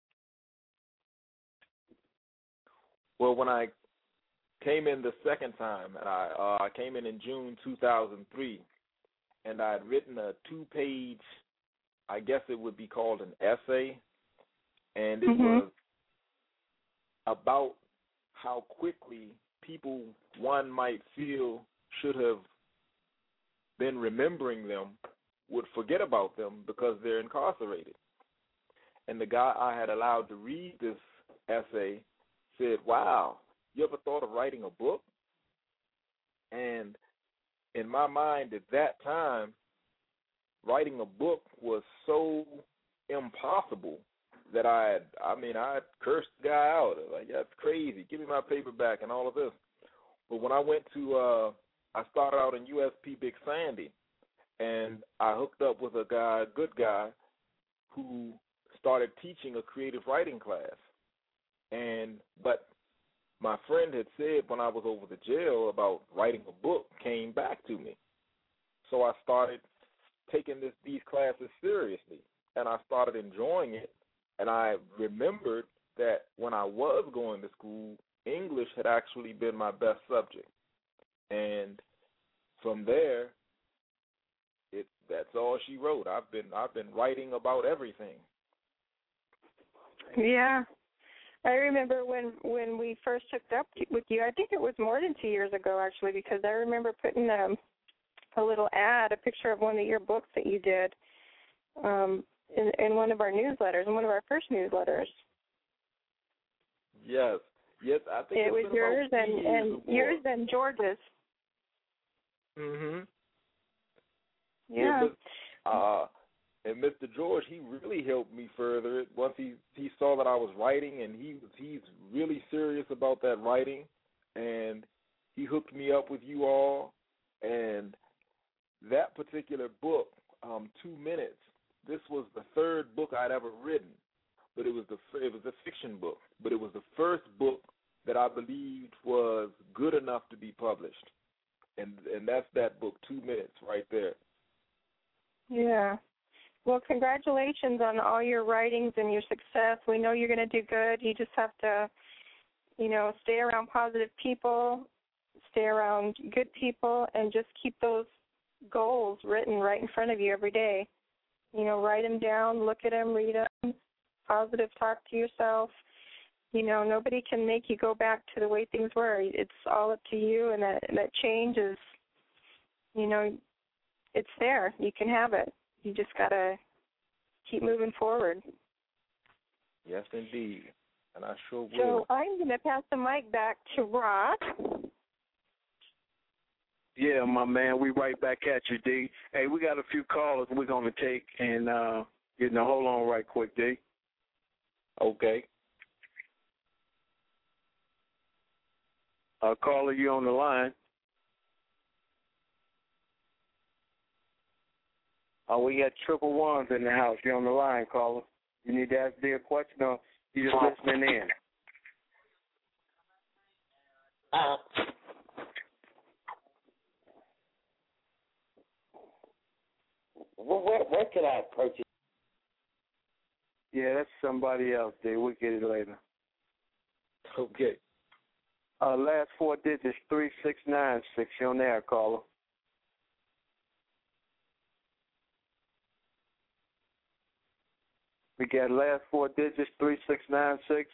Well, when I came in the second time, and I uh, I came in in June two thousand three, and I had written a two-page, I guess it would be called an essay, and it mm-hmm. was about how quickly people one might feel should have been remembering them would forget about them because they're incarcerated. And the guy I had allowed to read this essay said, wow, you ever thought of writing a book? And in my mind at that time, writing a book was so impossible that I had, I mean, I had cursed the guy out. Like, that's crazy. Give me my paper back and all of this. But when I went to, uh, I started out in U S P Big Sandy, and I hooked up with a guy, a good guy, who started teaching a creative writing class. And but my friend had said when I was over the jail about writing a book came back to me. So I started taking this these classes seriously, and I started enjoying it. And I remembered that when I was going to school, English had actually been my best subject. And from there, it that's all she wrote. I've been I've been writing about everything. Yeah. I remember when, when we first hooked up with you, I think it was more than two years ago, actually, because I remember putting a, a little ad, a picture of one of your books that you did um, in, in one of our newsletters, in one of our first newsletters. Yes. Yes, I think it was yours and, and yours and George's. Mhm. Yeah. yeah but, uh, and Mister George, he really helped me further it. Once he he saw that I was writing, and he he's really serious about that writing, and he hooked me up with you all, and that particular book, um, Two Minutes. This was the third book I'd ever written, but it was the it was a fiction book, but it was the first book that I believed was good enough to be published, and and that's that book, Two Minutes, right there. Yeah. Well, congratulations on all your writings and your success. We know you're going to do good. You just have to, you know, stay around positive people, stay around good people, and just keep those goals written right in front of you every day. You know, write them down, look at them, read them, positive talk to yourself. You know, nobody can make you go back to the way things were. It's all up to you, and that, that change is, you know, it's there. You can have it. You just got to keep moving forward. Yes, indeed. And I sure will. So I'm going to pass the mic back to Rock. Yeah, my man, we right back at you, D. Hey, we got a few callers we're going to take, and, uh, you know, hold on right quick, D. Okay. Uh, caller, you on the line. Oh, we got triple ones in the house. You're on the line, caller. You need to ask D a question, or you just listening in? Uh, where, where, where can I purchase? Yeah, that's somebody else, D. We'll get it later. Okay. Uh, last four digits, three six nine six. You're on there, caller. We got last four digits, three six nine six.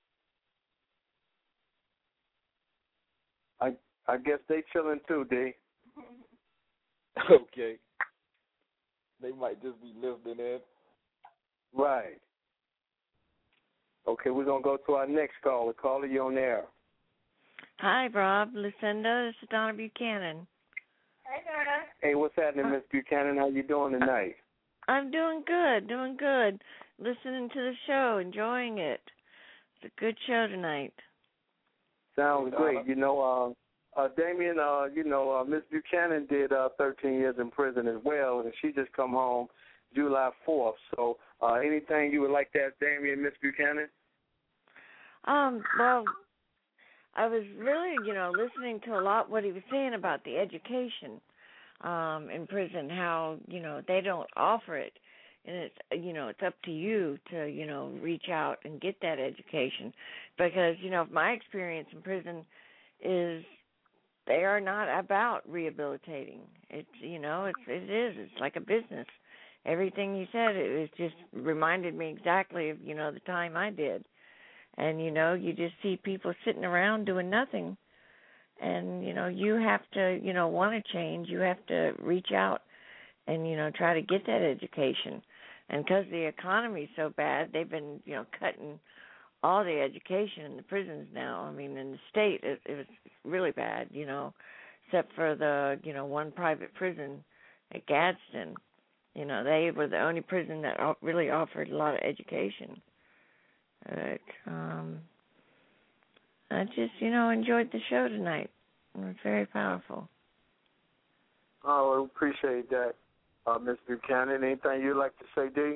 I I guess they chilling too, D. Okay. They might just be listening in. Right. Okay, we're going to go to our next caller. Caller, you on air. Hi, Rob, Lucinda. This is Donna Buchanan. Hi, Donna. Hey, what's happening, Miss Buchanan? How you doing tonight? I'm doing good, doing good. Listening to the show, enjoying it. It's a good show tonight. Sounds great. You know, uh, uh, Damien, uh, you know, uh, Miss Buchanan did uh, thirteen years in prison as well, and she just come home July fourth. So uh, anything you would like to ask Damien, Miss Buchanan? Um, well, I was really, you know, listening to a lot what he was saying about the education um, in prison, how, you know, they don't offer it. And it's, you know, it's up to you to, you know, reach out and get that education. Because, you know, my experience in prison is they are not about rehabilitating. It's, you know, it's, it is. It's like a business. Everything you said, it was just reminded me exactly of, you know, the time I did. And, you know, you just see people sitting around doing nothing. And, you know, you have to, you know, want to change. You have to reach out and, you know, try to get that education. And because the economy's so bad, they've been, you know, cutting all the education in the prisons now. I mean, in the state, it, it was really bad, you know, except for the, you know, one private prison at Gadsden. You know, they were the only prison that really offered a lot of education. But um, I just, you know, enjoyed the show tonight. It was very powerful. Oh, I appreciate that, uh, Miss Buchanan. Anything you'd like to say, D?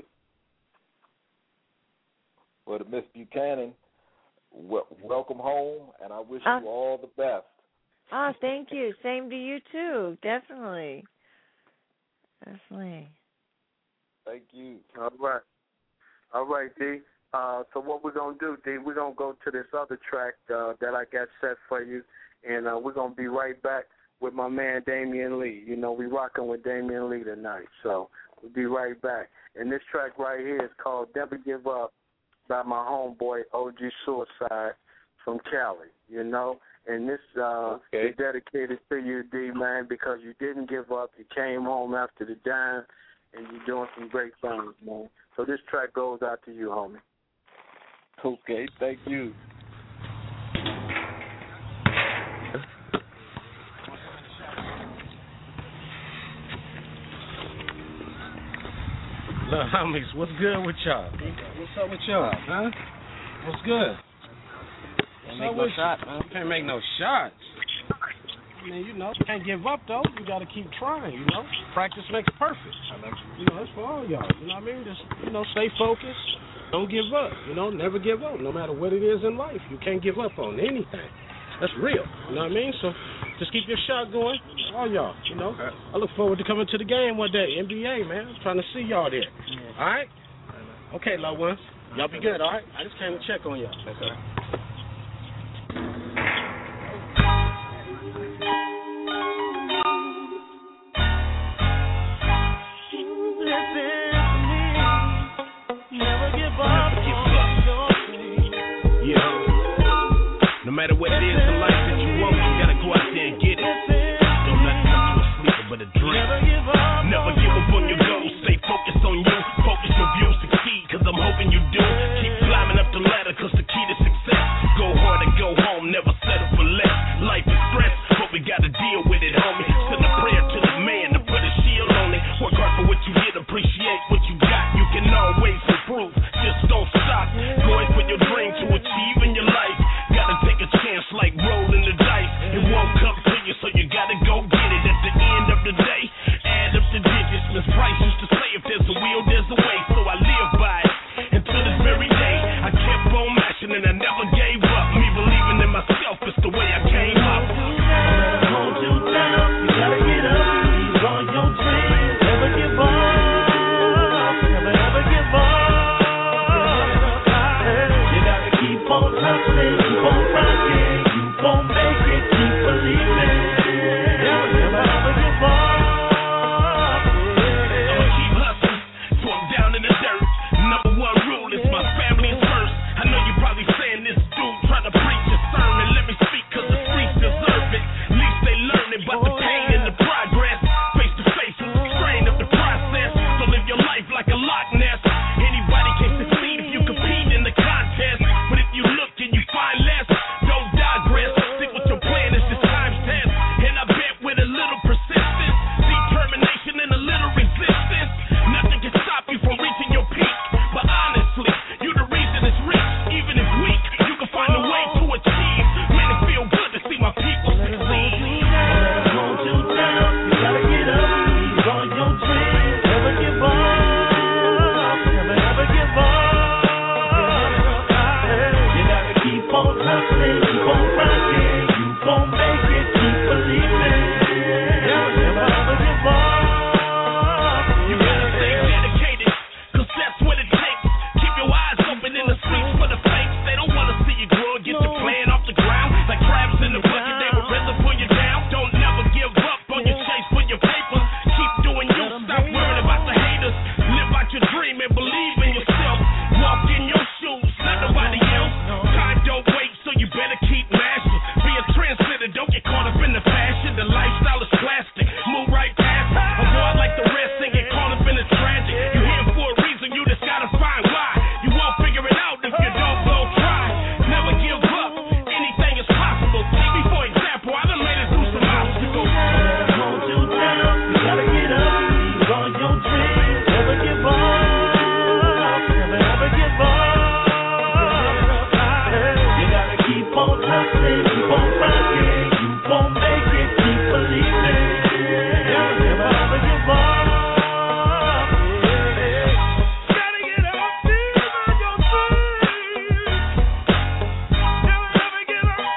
Well, to Miss Buchanan, w- welcome home, and I wish uh, you all the best. Oh, thank you. Same to you, too. Definitely. Definitely. Thank you. All right. All right, D. Uh, so what we're going to do, D, we're going to go to this other track uh, that I got set for you, and uh, we're going to be right back with my man Damian Lee. You know, we rocking with Damian Lee tonight, so we'll be right back. And this track right here is called Never Give Up by my homeboy O G Suicide from Cali, you know. And this uh, okay. is dedicated to you, D, man, because you didn't give up. You came home after the dime, and you're doing some great things, man. So this track goes out to you, homie. Okay, thank you. Look, homies, what's good with y'all? What's up with y'all, huh? What's good? Can't make no shots, man. Can't make no shots. I mean, you know, can't give up, though. You got to keep trying, you know. Practice makes perfect. You know, that's for all y'all. You know what I mean? Just, you know, stay focused. Don't give up. You know, never give up. No matter what it is in life, you can't give up on anything. That's real. You know what I mean? So just keep your shot going. All y'all, you know. I look forward to coming to the game one day. N B A, man. I'm trying to see y'all there. Yeah. All right? Okay, loved ones. Y'all be good, all right? I just came to check on y'all. That's all right. No matter what it is in life that you want, you gotta go out there and get it. Don't nothing come to a sleeper but a dream. Never give up, Never give up on your goals. Stay focused on you. Focus your view, succeed, cause I'm hoping you do. Keep climbing up the ladder, cause the key to success. Go hard and go home, never settle for less. Life is stress, but we gotta deal with it, homie. Send a prayer to the man to put a shield on it. Work hard for what you get, appreciate what you got. You can always improve, just don't stop. Go ahead for your dream to achieve in your life. Gotta take a chance like rolling the dice. It won't come to you, so you gotta go get it. At the end of the day, add up the digits. Miss Price used to say, if there's a will, there's a way. So I live by it. And to this very day, I kept on mashing and I never gave up. Me believing in myself is the way I came up. Hold you down, you gotta get up. These are your dreams. Never give up. Never ever give up. You gotta keep on hustling. Keep on rocking, you gon' make it, keep believing. Never, never, ever give up. I'ma keep hustling, so I'm down in the dirt. Number one rule is my family is first. I know you probably saying this dude trying to preach a sermon. Let me speak cause the streets deserve it. At least they learn it about the pain and the progress. Face to face with the strain of the process. So live your life like a Loch Ness. Anybody can succeed if you compete in the contest. But if you look and you find less, don't digress. Stick with your plan, it's the time's test. And I bet with a little persistence, determination and a little resistance, nothing can stop you from reaching your peak. But honestly, you the reason it's reached. Even if weak, you can find a way to achieve. Man, it feel good to see my people succeed. Hold you down, you gotta get up. These are your dreams. Never give up. Never ever give up. You gotta keep on hustling, keep on rocking. You gon' make it, keep believing. Never, never ever give up. You gotta stay dedicated, cause that's what it takes. Keep your eyes open in the streets for the fakes. They don't wanna see you grow and get your plan off the ground. Like crabs in the bucket, they would rather pull you down. Don't never give up on your chase for your paper. Keep doing you, stop worrying about the haters. Live out your dream and believe in yourself. Walk in your shoes, not nobody else. Time don't wait, so you better keep mashing. Be a trendsetter, don't get caught up in the fashion. The lifestyle is plastic, move right past it. Avoid like the rest and get caught up in the tragic. You here for a reason, you just gotta find why. You won't figure it out if you don't go try. Never give up, anything is possible. Take me for example, I done made it through some obstacles. Hold you down, you gotta get up. These are your dreams. Never give up. Never ever give up. You gotta keep on hustling, keep on rocking. You gon' make it, keep believing. Never, never ever give up. Gotta get up, these are your dreams. Never ever give up.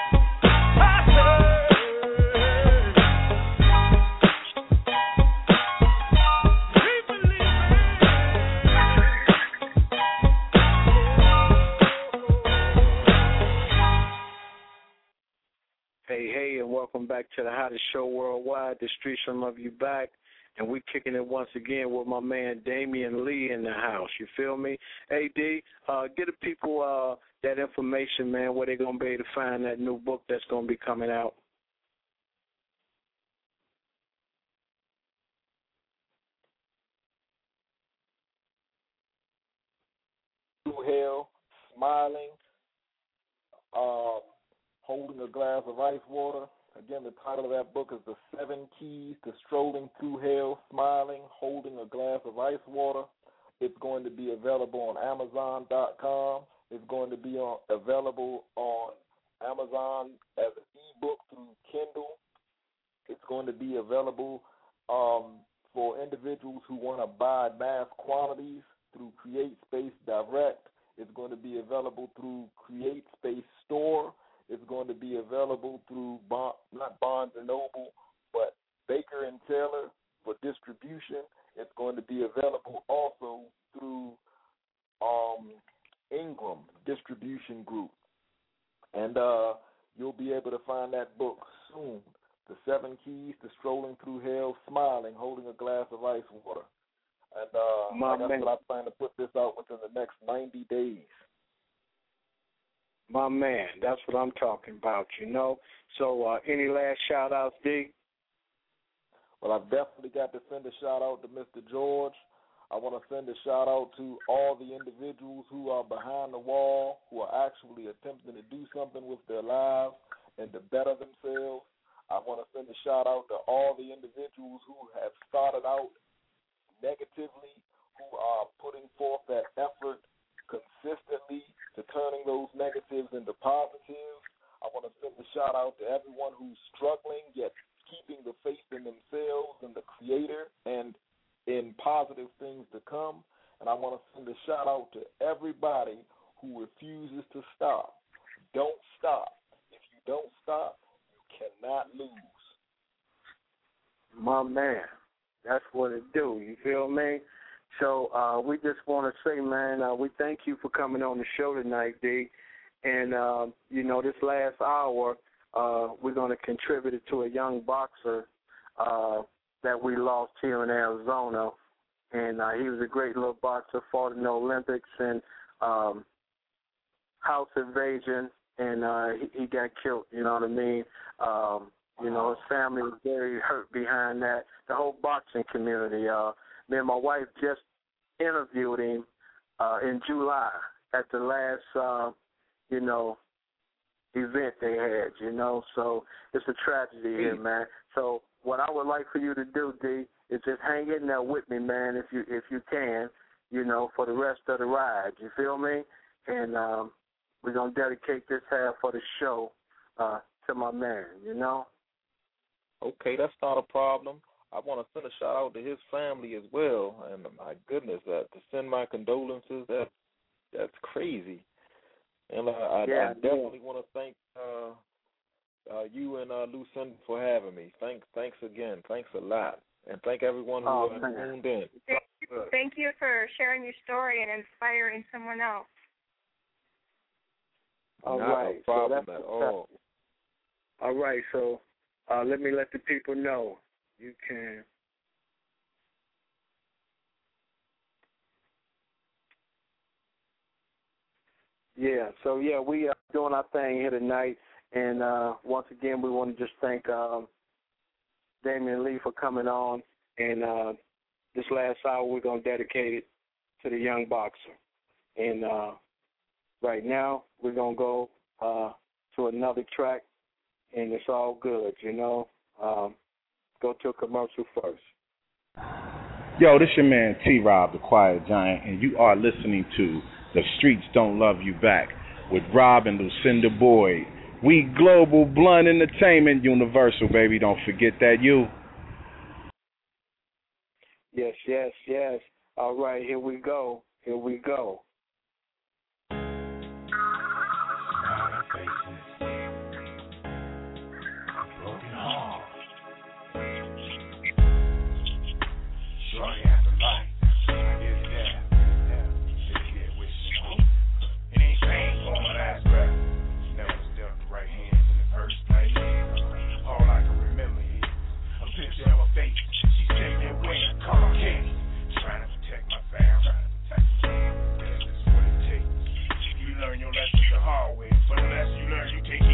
Keep believing. Hey, hey, and welcome back to the hottest show worldwide, The Streets Will Love You Back. And we kicking it once again with my man Damian Lee in the house. You feel me? Hey, D, uh, get the people uh, that information, man, where they going to be able to find that new book that's going to be coming out. Through hell, smiling, uh, holding a glass of ice water. Again, the title of that book is The Seven Keys to Strolling Through Hell, Smiling, Holding a Glass of Ice Water. It's going to be available on Amazon dot com. It's going to be on, available on Amazon as an ebook through Kindle. It's going to be available um, for individuals who want to buy mass quantities through CreateSpace Direct. It's going to be available through CreateSpace Store. It's going to be available through, Bon, not Barnes and Noble, but Baker and Taylor for distribution. It's going to be available also through um, Ingram Distribution Group. And uh, you'll be able to find that book soon. The Seven Keys to Strolling Through Hell, Smiling, Holding a Glass of Ice Water. And uh, My like I man. said, I plan to put this out within the next ninety days. My man, that's what I'm talking about, you know. So uh, any last shout-outs, D? Well, I've definitely got to send a shout-out to Mister George. I want to send a shout-out to all the individuals who are behind the wall, who are actually attempting to do something with their lives and to better themselves. I want to send a shout-out to all the individuals who have started out negatively, who are putting forth that effort consistently to turning those negatives into positives. I want to send a shout-out to everyone who's struggling yet keeping the faith in themselves and the Creator and in positive things to come. And I want to send a shout-out to everybody who refuses to stop. Don't stop. If you don't stop, you cannot lose. My man, that's what it do. You feel me? So uh, we just want to say, man, uh, we thank you for coming on the show tonight, D. And, uh, you know, this last hour, uh, we're going to contribute it to a young boxer uh, that we lost here in Arizona. And uh, he was a great little boxer, fought in the Olympics and um, house invasion, and uh, he, he got killed, you know what I mean? Um, you know, his family was very hurt behind that. The whole boxing community. Uh, me and my wife just interviewed him uh, in July at the last, uh, you know, event they had, you know. So it's a tragedy here, man. So what I would like for you to do, D, is just hang in there with me, man, if you if you can, you know, for the rest of the ride. You feel me? And um, we're going to dedicate this half of the show uh, to my man, you know? Okay, that's not a problem. I want to send a shout out to his family as well. And my goodness, uh, to send my condolences, that that's crazy. And uh, I, yeah, I definitely yeah. want to thank uh, uh, you and uh, Lucinda for having me. Thanks, thanks again. Thanks a lot, and thank everyone who oh, uh, tuned in. Thank you, thank you for sharing your story and inspiring someone else. All Not right, a problem so at all. All right, so uh, let me let the people know. You can. Yeah, so yeah, we are doing our thing here tonight, and uh, once again, we want to just thank um, Damian Lee for coming on, and uh, this last hour we're going to dedicate it to the young boxer. And uh, right now, we're going to go uh, to another track, and it's all good, you know. Um, go to a commercial first. Yo, this your man T-Rob, the Quiet Giant, and you are listening to The Streets Don't Love You Back with Rob and Lucinda Boyd. We global blunt entertainment universal, baby. Don't forget that you. Yes, yes, yes. All right, here we go. Here we go. Shorty at the light, I get it there, just get with you. It ain't painful on my last breath. Never stepped the right hands in the first place. All I can remember is a picture of her face. She's sitting there wearing car candy, trying to protect my family. That's just what it takes. You learn your lessons the hard way. For the less you learn, you take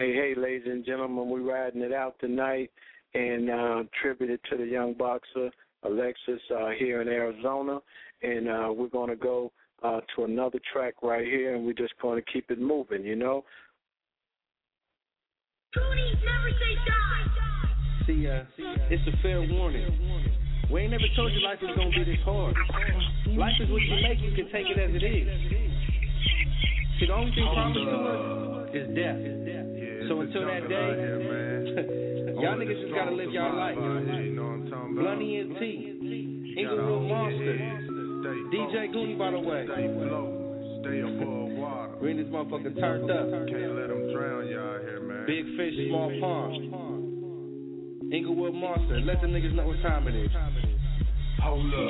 Hey, hey, ladies and gentlemen, we're riding it out tonight and uh, tributed to the young boxer, Alexis, uh, here in Arizona. And uh, we're going to go uh, to another track right here, and we're just going to keep it moving, you know? See, uh, it's a fair warning. We ain't never told you life is going to be this hard. Life is what you make, you can take it as it is. See, the only thing promised to us is death. So until that day, y'all niggas just gotta live y'all life. Bloody and T, Inglewood Monster, D J Gooney, by the way. Stay above water. We in this motherfucker turned up. Can't let them drown y'all here, man. Big fish, small pond. Inglewood Monster. Let the niggas know what time it is. Hold up.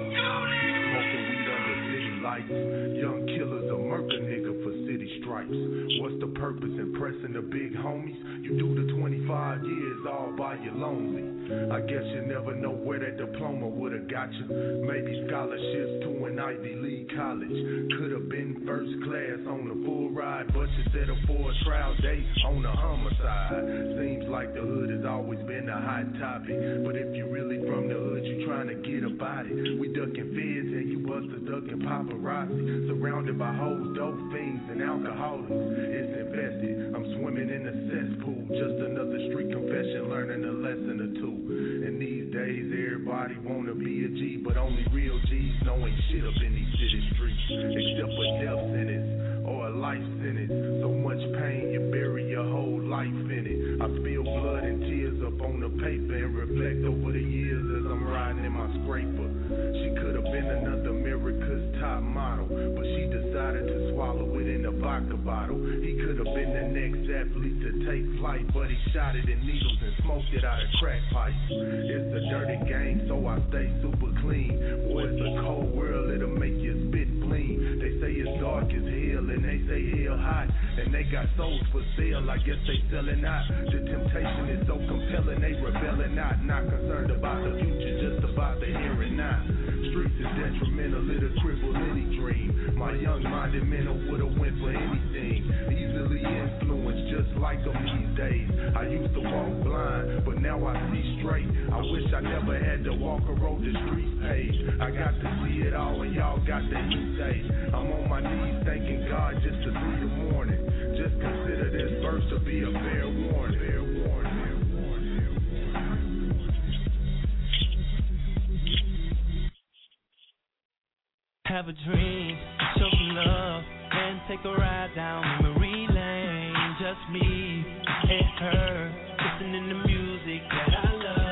Smoking weed under city lights. Young killers a murder nigga for city stripes. What's the purpose in pressing the big homies? You do the twenty-five years all by your lonely. I guess you never know where that diploma would've got you. Maybe scholarships to an Ivy League college. Could've been first class on the full ride, but you settled for a trial date on a homicide. Seems like the hood has always been a hot topic, but if you really from the hood, you trying to get about it. We ducking feds and you busters ducking paparazzi. Surrounded by hoes, dope fiends, and alcoholics. It's infested. I'm swimming in a cesspool. Just another street confession, learning a lesson or two. And these days, everybody wanna be a G, but only real G's know ain't shit up in these city streets, except for death sentence or a life sentence. So much pain, you bury your whole life in it. I spill blood and tears up on the paper and reflect over the years as I'm riding in my scraper. She could have been another America's top model, but she decided to swallow it in a vodka bottle. He could have been the next athlete to take flight, but he shot it in needles and smoked it out of crack pipes. It's a dirty game, so I stay super clean. Boy, it's a cold world, it'll make your spit clean. They say it's dark as hell, and they say hell hot, and they got souls for sale, I guess they selling out. The temptation is so compelling, they rebelling not. Not concerned about the future, just about the here and now. Streets is detrimental, it'll cripple any dream. My young-minded mental would've went for anything. Easily influenced, just like them these days. I used to walk blind, but now I see straight. I wish I never had to walk a road the streets paved. I got to see it all, and y'all got to heat say. I'm on my knees thanking God just to see the morning. Just consider this verse to be a fair warning. Fair warning. Have a dream, show some love, and take a ride down memory lane. Just me and her, listening to music that I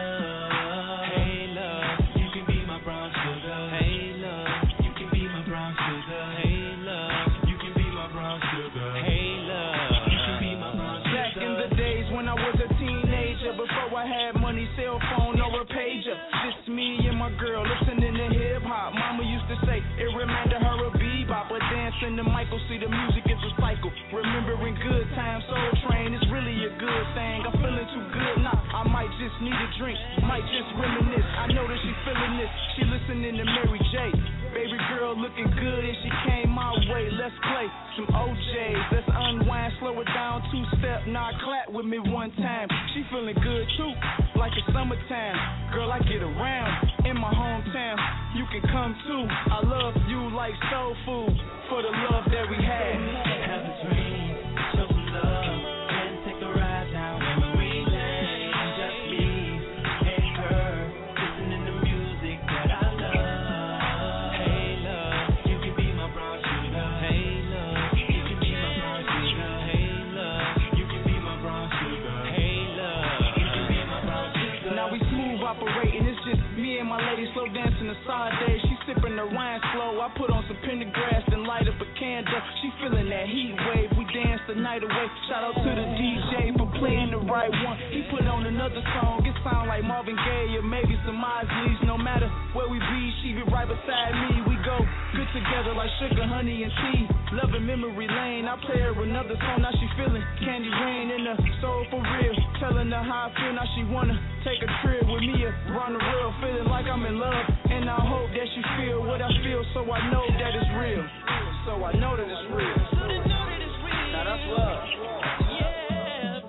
love. Hey love, you can be my brown sugar. Hey love, you can be my brown sugar. Hey love, you can be my brown sugar. Hey love, you can be my brown sugar. Back in the days when I was a teenager, before I had money, cell phone, or a pager. Just me and my girl listening to hip hop. Mama used to say it reminded her of bebop, but dancing to Michael, see the music is a cycle. Remembering good times, Soul Train is really a good thing. I'm feeling too good, nah, I might just need a drink, might just reminisce. I know that she feeling this, she listening to Mary J. Baby girl looking good and she came my way. Let's play some O J's, let's unwind, slow it down, two step, now clap with me one time. She feeling good too, like it's summertime. Girl, I get around in my hometown, you can come too. I love you like soul food for the love that we had. Have a dream, show some love, and take a ride down memory lane. Just me and her, listening to music that I love. Hey love, you can be my brown sugar. Hey love, you can be my brown sugar. Hey love, you can be my brown sugar. Hey love, you can be my brown sugar. Now we smooth operating, it's just me and my lady slow dancing the side day. She sipping her wine slow, I put on some Pendergrass and light up a candle. She feeling that heat wave, we dance the night away. Shout out to the D J for playing the right one. He put on another song, it sound like Marvin Gaye or maybe some Isleys. No matter where we be, she be right beside me. We go good together like sugar, honey, and tea. Loving memory lane, I play her another song, now she feeling Candy Rain in the soul for real. Telling her how I feel, now she wanna take a trip with me around the world. Feeling like I'm in love, and I hope that she feel what I feel, so I know that it's real. So I know that it's real. Now that's love. Yeah,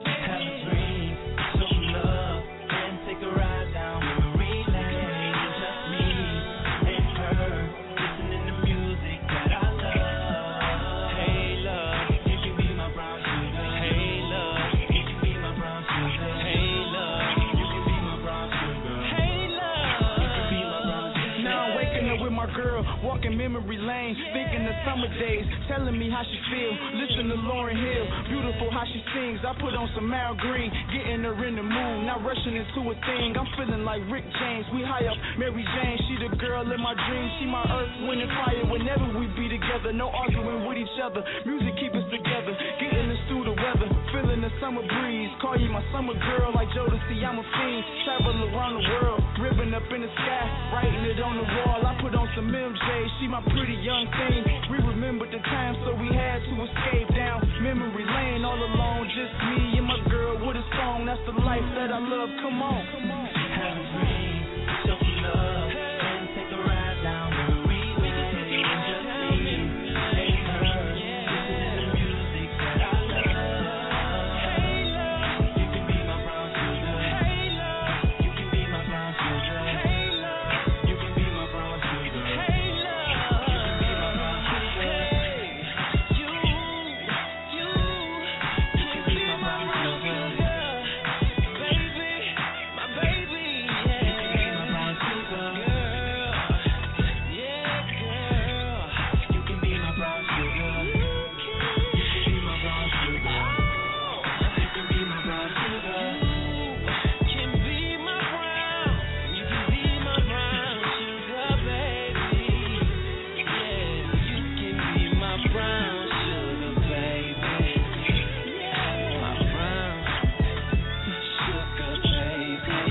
memory lane, thinking of summer days, telling me how she feel. Listen to Lauryn Hill, beautiful how she sings. I put on some Mal Green, getting her in the mood, not rushing into a thing. I'm feeling like Rick James, we high up Mary Jane. She the girl in my dreams, she my earth, wind and fire. Whenever we be together, no arguing with each other. Music keep us together, getting us through the weather, feeling the summer breeze. Call you my summer girl, like Jodeci, I'm a fiend. Travel around the world, ribbon up in the sky, writing it on the wall. I put on some M J, she my pretty young thing. We remembered the time, so we had to escape down memory lane. All alone, just me and my girl with a song. That's the life that I love. Come on, come on. Have a dream, show some love, and take a ride down memory lane. Just me and her, listening to music that I love. Hey love, you can be my brown sugar. Hey love, you can be my brown sugar. Hey love, you can be my brown sugar. Hey love, you can be my brown sugar. Hey, you, you, you can be my brown sugar. Baby, my baby, yeah. You can be my brown sugar. Girl, yeah, girl. You can be my brown sugar. You can be my brown sugar. You can be my brown sugar. Can be my brown. You can be my brown sugar, baby. Yeah, you can be my brown sugar, baby. My brown sugar, baby.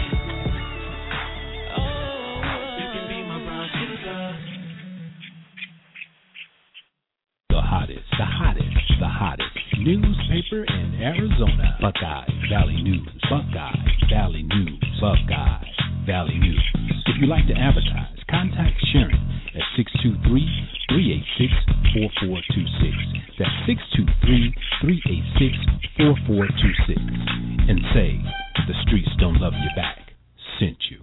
Oh, you can be my brown sugar. The hottest, the hottest, the hottest newspaper in Arizona. Buckeye Valley News. Buckeye Valley News. Buckeye Valley News. If you'd like to advertise, contact Sharon at six two three, three eight six, four four two six. That's six two three, three eight six, four four two six. And say, the streets don't love you back. Sent you.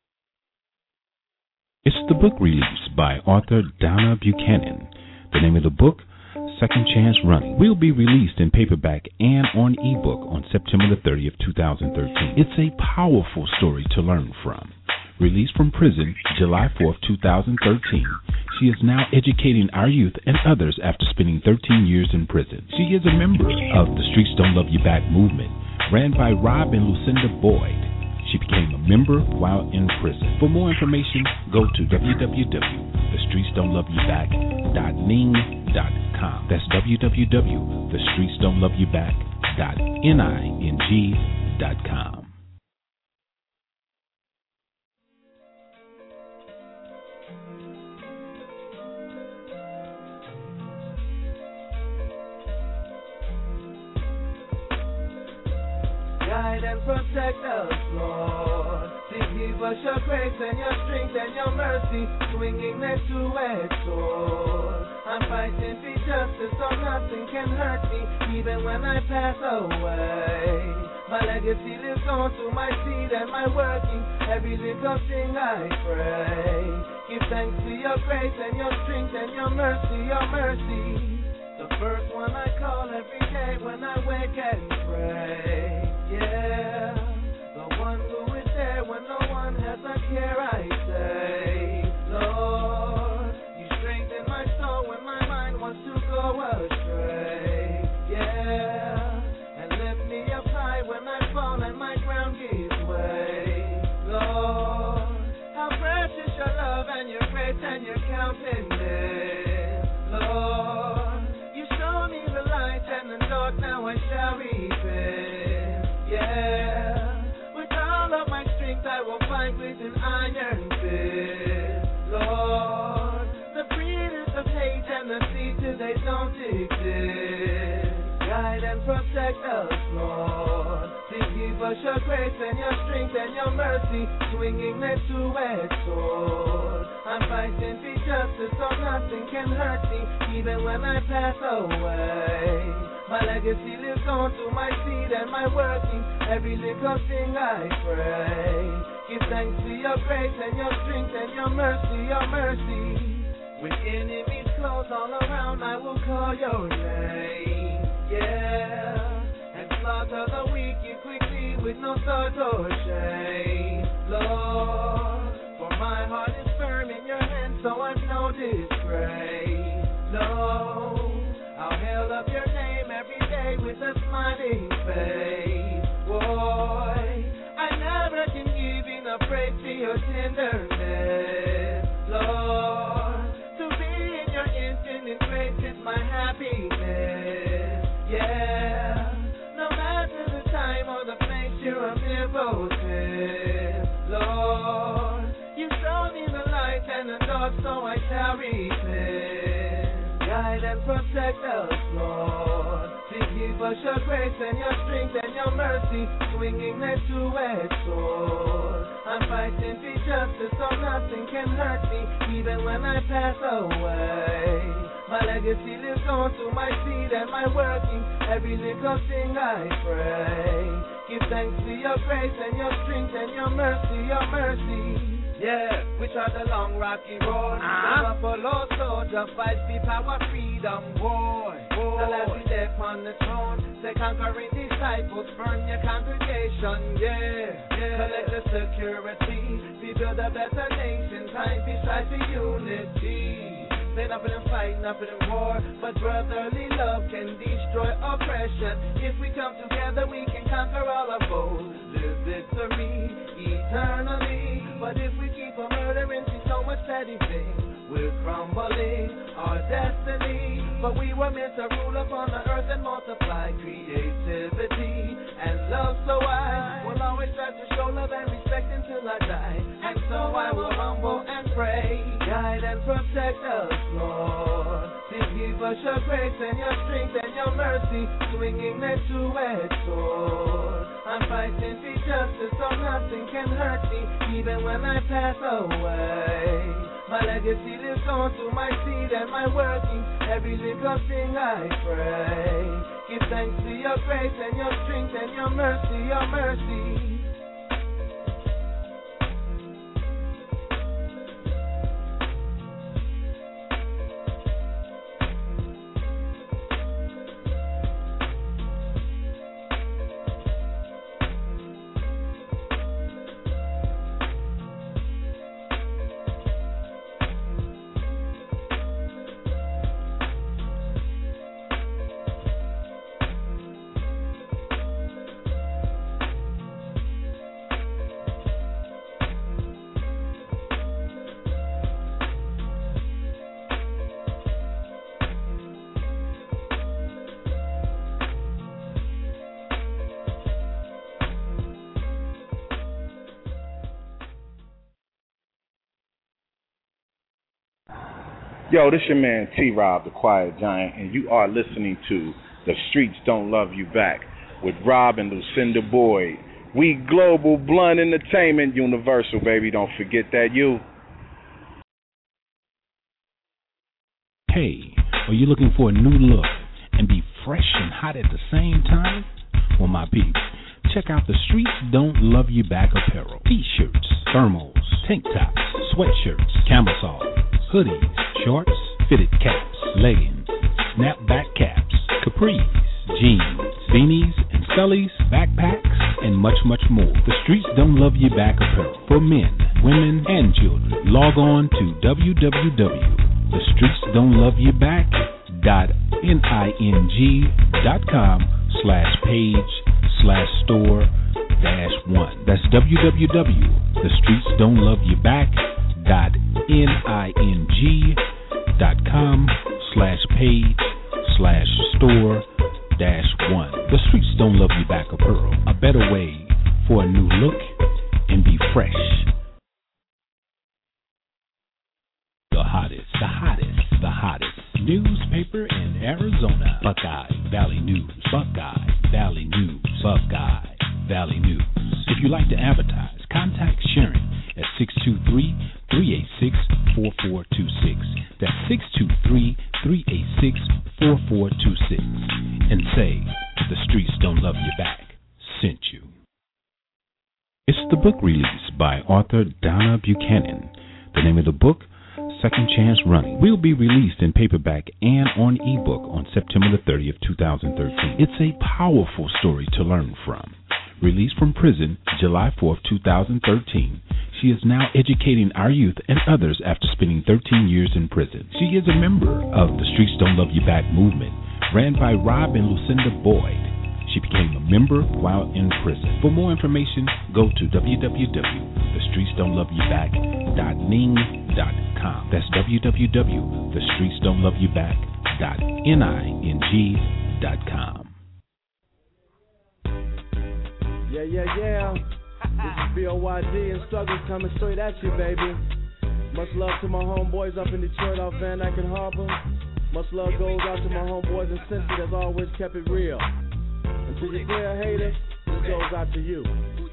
It's the book release by author Donna Buchanan. The name of the book, Second Chance Running, will be released in paperback and on ebook on September the thirtieth, two thousand thirteen. It's a powerful story to learn from. Released from prison July fourth, two thousand thirteen, she is now educating our youth and others after spending thirteen years in prison. She is a member of the Streets Don't Love You Back movement, ran by Rob and Lucinda Boyd. She became a member while in prison. For more information, go to w w w dot the streets don't love you back dot ning dot com. That's w w w dot the streets don't love you back dot ning dot com. Guide and protect us, Lord. To give us your grace and your strength and your mercy, swinging that two-edged sword. I'm fighting for justice so nothing can hurt me, even when I pass away. My legacy lives on through my seed and my working. Every little thing I pray. Give thanks to your grace and your strength and your mercy, your mercy. The first one I call every day when I wake and pray. Yeah, the one who is there when no one has a care, I say. Lord, you strengthen my soul when my mind wants to go astray. Yeah, and lift me up high when I fall and my ground gives way. Lord, how precious your love and your grace and your countenance. Lord, you show me the light and the dark, now I shall repent. Yeah, with all of my strength I will fight with an iron fist. Lord, the breeders of hate and the seed today don't exist. Guide and protect us, Lord. To give us your grace and your strength and your mercy, swinging that two-edged sword. I'm fighting for justice so nothing can hurt me, even when I pass away. My legacy lives on through my seed and my working. Every little thing I pray. Give thanks to your grace and your strength and your mercy, your mercy. With enemies close all around, I will call your name. Yeah, and slaughter the wicked quickly with no thought or shame. Lord, for My heart is firm in your hands, so I'm no disgrace. No, I'll hail up your name every day with a smiling face. Boy, I never can give enough praise to your tenderness, Lord. To be in your infinite grace is my happiness. Yeah, no matter the time or the place, you're omnipotent, Lord. You show me the light and the dark, so I shall repent. Guide and protect us, Lord. To give us your grace and your strength and your mercy, swinging that two-edged sword. I'm fighting for justice, so nothing can hurt me, even when I pass away. My legacy lives on through my seed and my working. Every little thing I pray. Give thanks to your grace and your strength and your mercy, your mercy. Yeah, which are the long rocky roads. Uh-huh. The buffalo soldier fight for power, freedom, war. The last is there on the throne. The conquering disciples, burn your congregation. Yeah, yeah. Collect the security. We build a better nation. Time to strive for unity. Say nothing in fight, nothing in war, but brotherly love can destroy oppression. If we come together, we can conquer all our foes. Live victory eternally. But if we keep on murdering, see so much petty things, we're crumbling our destiny. But we were meant to rule upon the earth and multiply creativity and love. So I will always try to show love and respect until I die. And so I will humble and pray, guide and protect us, Lord. To give us your grace and your strength and your mercy, swinging that two-edged sword. I'm fighting for justice, so nothing can hurt me, even when I pass away. My legacy lives on through my seed and my working. Every little thing I pray. Give thanks to your grace and your strength and your mercy, your mercy. Yo, this your man T-Rob, the Quiet Giant, and you are listening to The Streets Don't Love You Back with Rob and Lucinda Boyd. We global blunt entertainment, universal, baby. Don't forget that, you. Hey, are you looking for a new look and be fresh and hot at the same time? Well, my peeps, check out The Streets Don't Love You Back apparel. T-shirts, thermals, tank tops, sweatshirts, camisole, hoodies, shorts, fitted caps, leggings, snapback caps, capris, jeans, beanies, and sullies, backpacks, and much, much more. The Streets Don't Love You Back apparel for men, women, and children. Log on to w w w dot the streets don't love you back dot ning dot com slash page slash store dash one. That's w w w dot the streets don't love you back dot ning dot com slash page slash store dash one. The Streets Don't Love You Back apparel, a better way for a new look and be fresh. The hottest, the hottest, the hottest newspaper in Arizona. Buckeye Valley News. Buckeye Valley News. Buckeye Valley News. If you like to advertise, contact Sharon at six two three, three eight six, four four two six. That's six two three, three eight six, four four two six. And say, The Streets Don't Love You Back sent you. It's the book release by author Donna Buchanan. The name of the book, Second Chance Running, will be released in paperback and on ebook on September the thirtieth, two thousand thirteen. It's a powerful story to learn from. Released from prison July fourth, two thousand thirteen, she is now educating our youth and others after spending thirteen years in prison. She is a member of the Streets Don't Love You Back movement, ran by Rob and Lucinda Boyd. She became a member while in prison. For more information, go to w w w dot the streets don't love you back dot ning dot com. That's w w w dot the streets don't love you back dot ning dot com. Yeah, yeah, yeah. This is B O Y D and Struggles coming straight at you, baby. Much love to my homeboys up in Detroit off Van Dyke and Harbor. Much love goes out to my homeboys in Cincy that's always kept it real. And to your player haters, this goes out to you.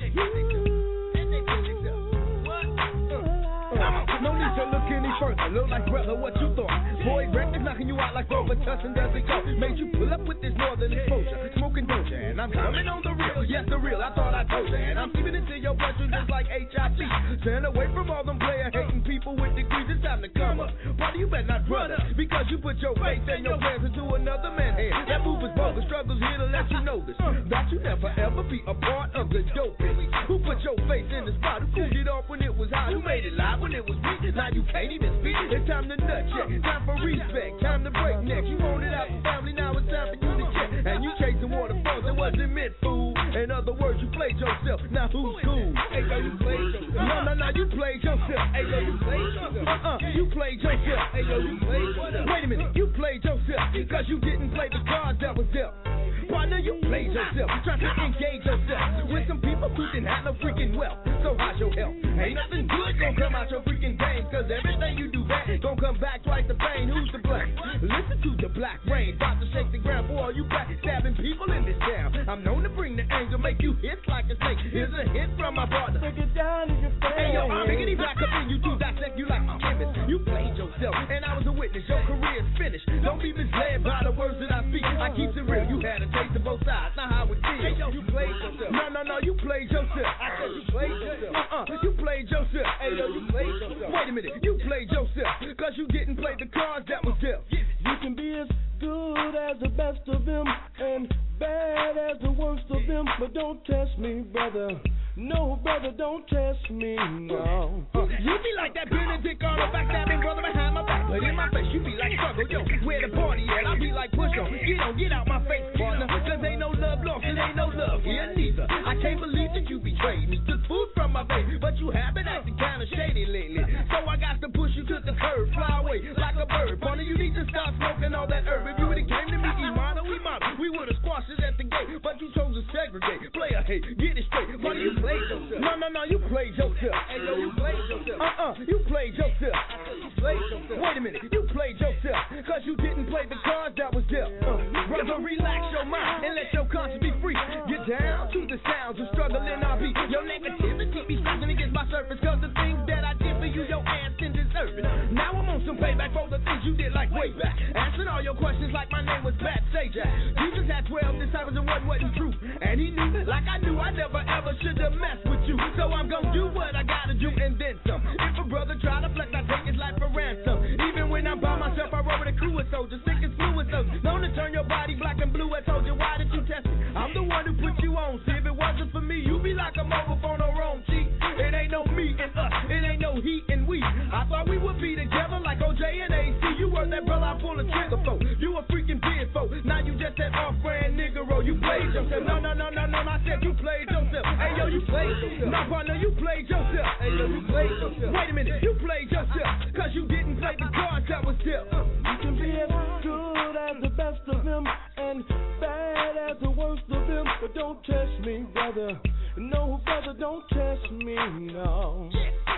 No need to look any further. Look like brother, what you thought? Boy, records knocking you out like Robert Tussin doesn't go. Made you pull up with this northern exposure, smoking doja, and I'm coming on the real. Yes, the real. I thought I told you, and I'm keeping it to your bloodstream just like H I V. Stand away from all them player hating people with degrees. It's time to come up. Buddy, you better not brother, because you put your faith and your plans into another man's hand. That move is bogus. Struggles here to let you know this. That you never ever be a part of the dopest. Who put your face in the spot? Who cooled it off when it was hot? Who made it live when it was weak? Now you can't even speak. It's time to nut check. Time for respect. Time to break necks. You wanted out for family. Now it's time for you to check. And you chasing waterfalls. It wasn't meant, fool. In other words, you played yourself. Now who's cool? Hey, yo, you played yourself. No, no, no, you played yourself. Hey, yo, you played yourself. Uh-uh, you played yourself. Hey, yo, you played yourself. Wait a minute, you played yourself because you didn't play the cards that was dealt. Partner, you played yourself, trying to engage yourself with some people who didn't have no freaking wealth. So how's your health? Ain't nothing good gonna come out your freaking game, cause everything you do bad gonna come back twice the pain. Who's to blame? Listen to the black rain, about to shake the ground for all you back stabbing people in this town. I'm known to bring the anger, make you hit like a snake. Here's a hit from my partner. Take it down in your face. Hey yo, I'm making it back up in you to dissect you like a chemist. You played yourself, and I was a witness. Your career's finished. Don't be misled by the words that I speak. I keep it real. You had a taste of both sides. Now how it feels. Hey yo, you played yourself. No, no, no, you played yourself. I said you played yourself. Uh-uh, you played yourself. Hey yo, you played yourself. Wait a minute, you played yourself, cause you didn't play the cards that was dealt. You can be as good as the best of them and bad as the worst of them, but don't test me, brother. No, brother, don't test me, no. Uh, you be like that Benedict on the backstabbing brother behind my back, but in my face you be like Struggle, yo, where the party at? I be like push on, get on, get out my face, partner, cause ain't no love lost, and ain't no love here neither. I can't believe that you betrayed me, took food from my face, but you have been acting kinda shady lately, so I got to push you to the curb, fly away like a bird, partner, you need to stop smoking all that herb. If you would've came to me, Imano, Imano, we would've squashed it at the gate, but you chose to segregate, player hate, get it straight, partner, you played yourself. No, no, no, you played yourself. Hey, yo, you played yourself. Uh-uh, you played yourself. I said you played yourself. Wait a minute, you played yourself, cause you didn't play the cards that was dealt. Uh, brother, relax your mind and let your conscience be free. Get down to the sounds of struggle in R B. Your negativity be something against my surface, cause the things that I did for you, your ass didn't deserve it. Now I'm on some payback for the things you did like way back. Answering all your questions like my name was Bat Sajak. Jesus had twelve disciples and one wasn't true. And he knew, like I knew, I never ever should have messed with you. So I'm gonna do what I gotta do and then some. If a brother try to flex, I take his life for ransom. Even when I'm by myself, I roll with a crew of soldiers, sick as flu with soldiers. Known to turn your body black and blue. I told you, why did you test me? I'm the one who put you on. See, if it wasn't for me, you be like a mobile phone or wrong cheek. It ain't no me and us, it ain't no he and we. I thought we would be together like O J and A C. You were that brother I pull a trigger for. You a freaking big folk. Now you just that off-brand nigga, you played yourself. No, no, no, no, no, I said you played yourself. Hey yo, you played yourself. No, partner, you played yourself. Hey yo, you played yourself. Wait a minute, you played yourself, cause you didn't play the cards that was dealt. You can be as good as the best of them and bad as the worst of them, but don't test me, brother. No, brother, don't test me, no.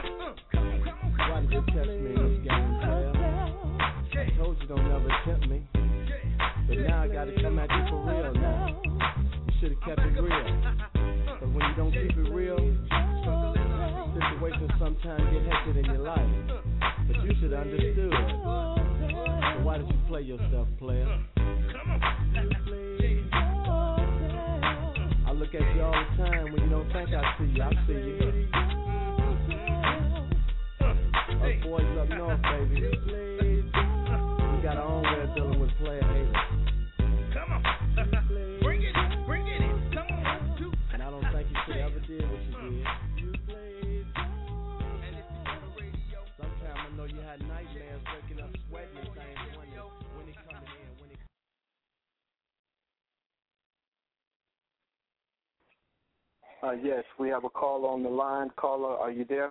Why did you test me in this game, player? I told you don't never tempt me, but now I gotta come at you for real now. You should've kept it real, but when you don't keep it real, situations sometimes get hectic in your life, but you should have understood. So why did you play yourself, player? I look at you all the time when you don't think I see you, I see you. Us boys up north, baby, we got our own way of dealing with player haters. Come on, bring it in, bring it in, come on, two. And I don't think Uh, yes, we have a caller on the line. Caller, are you there?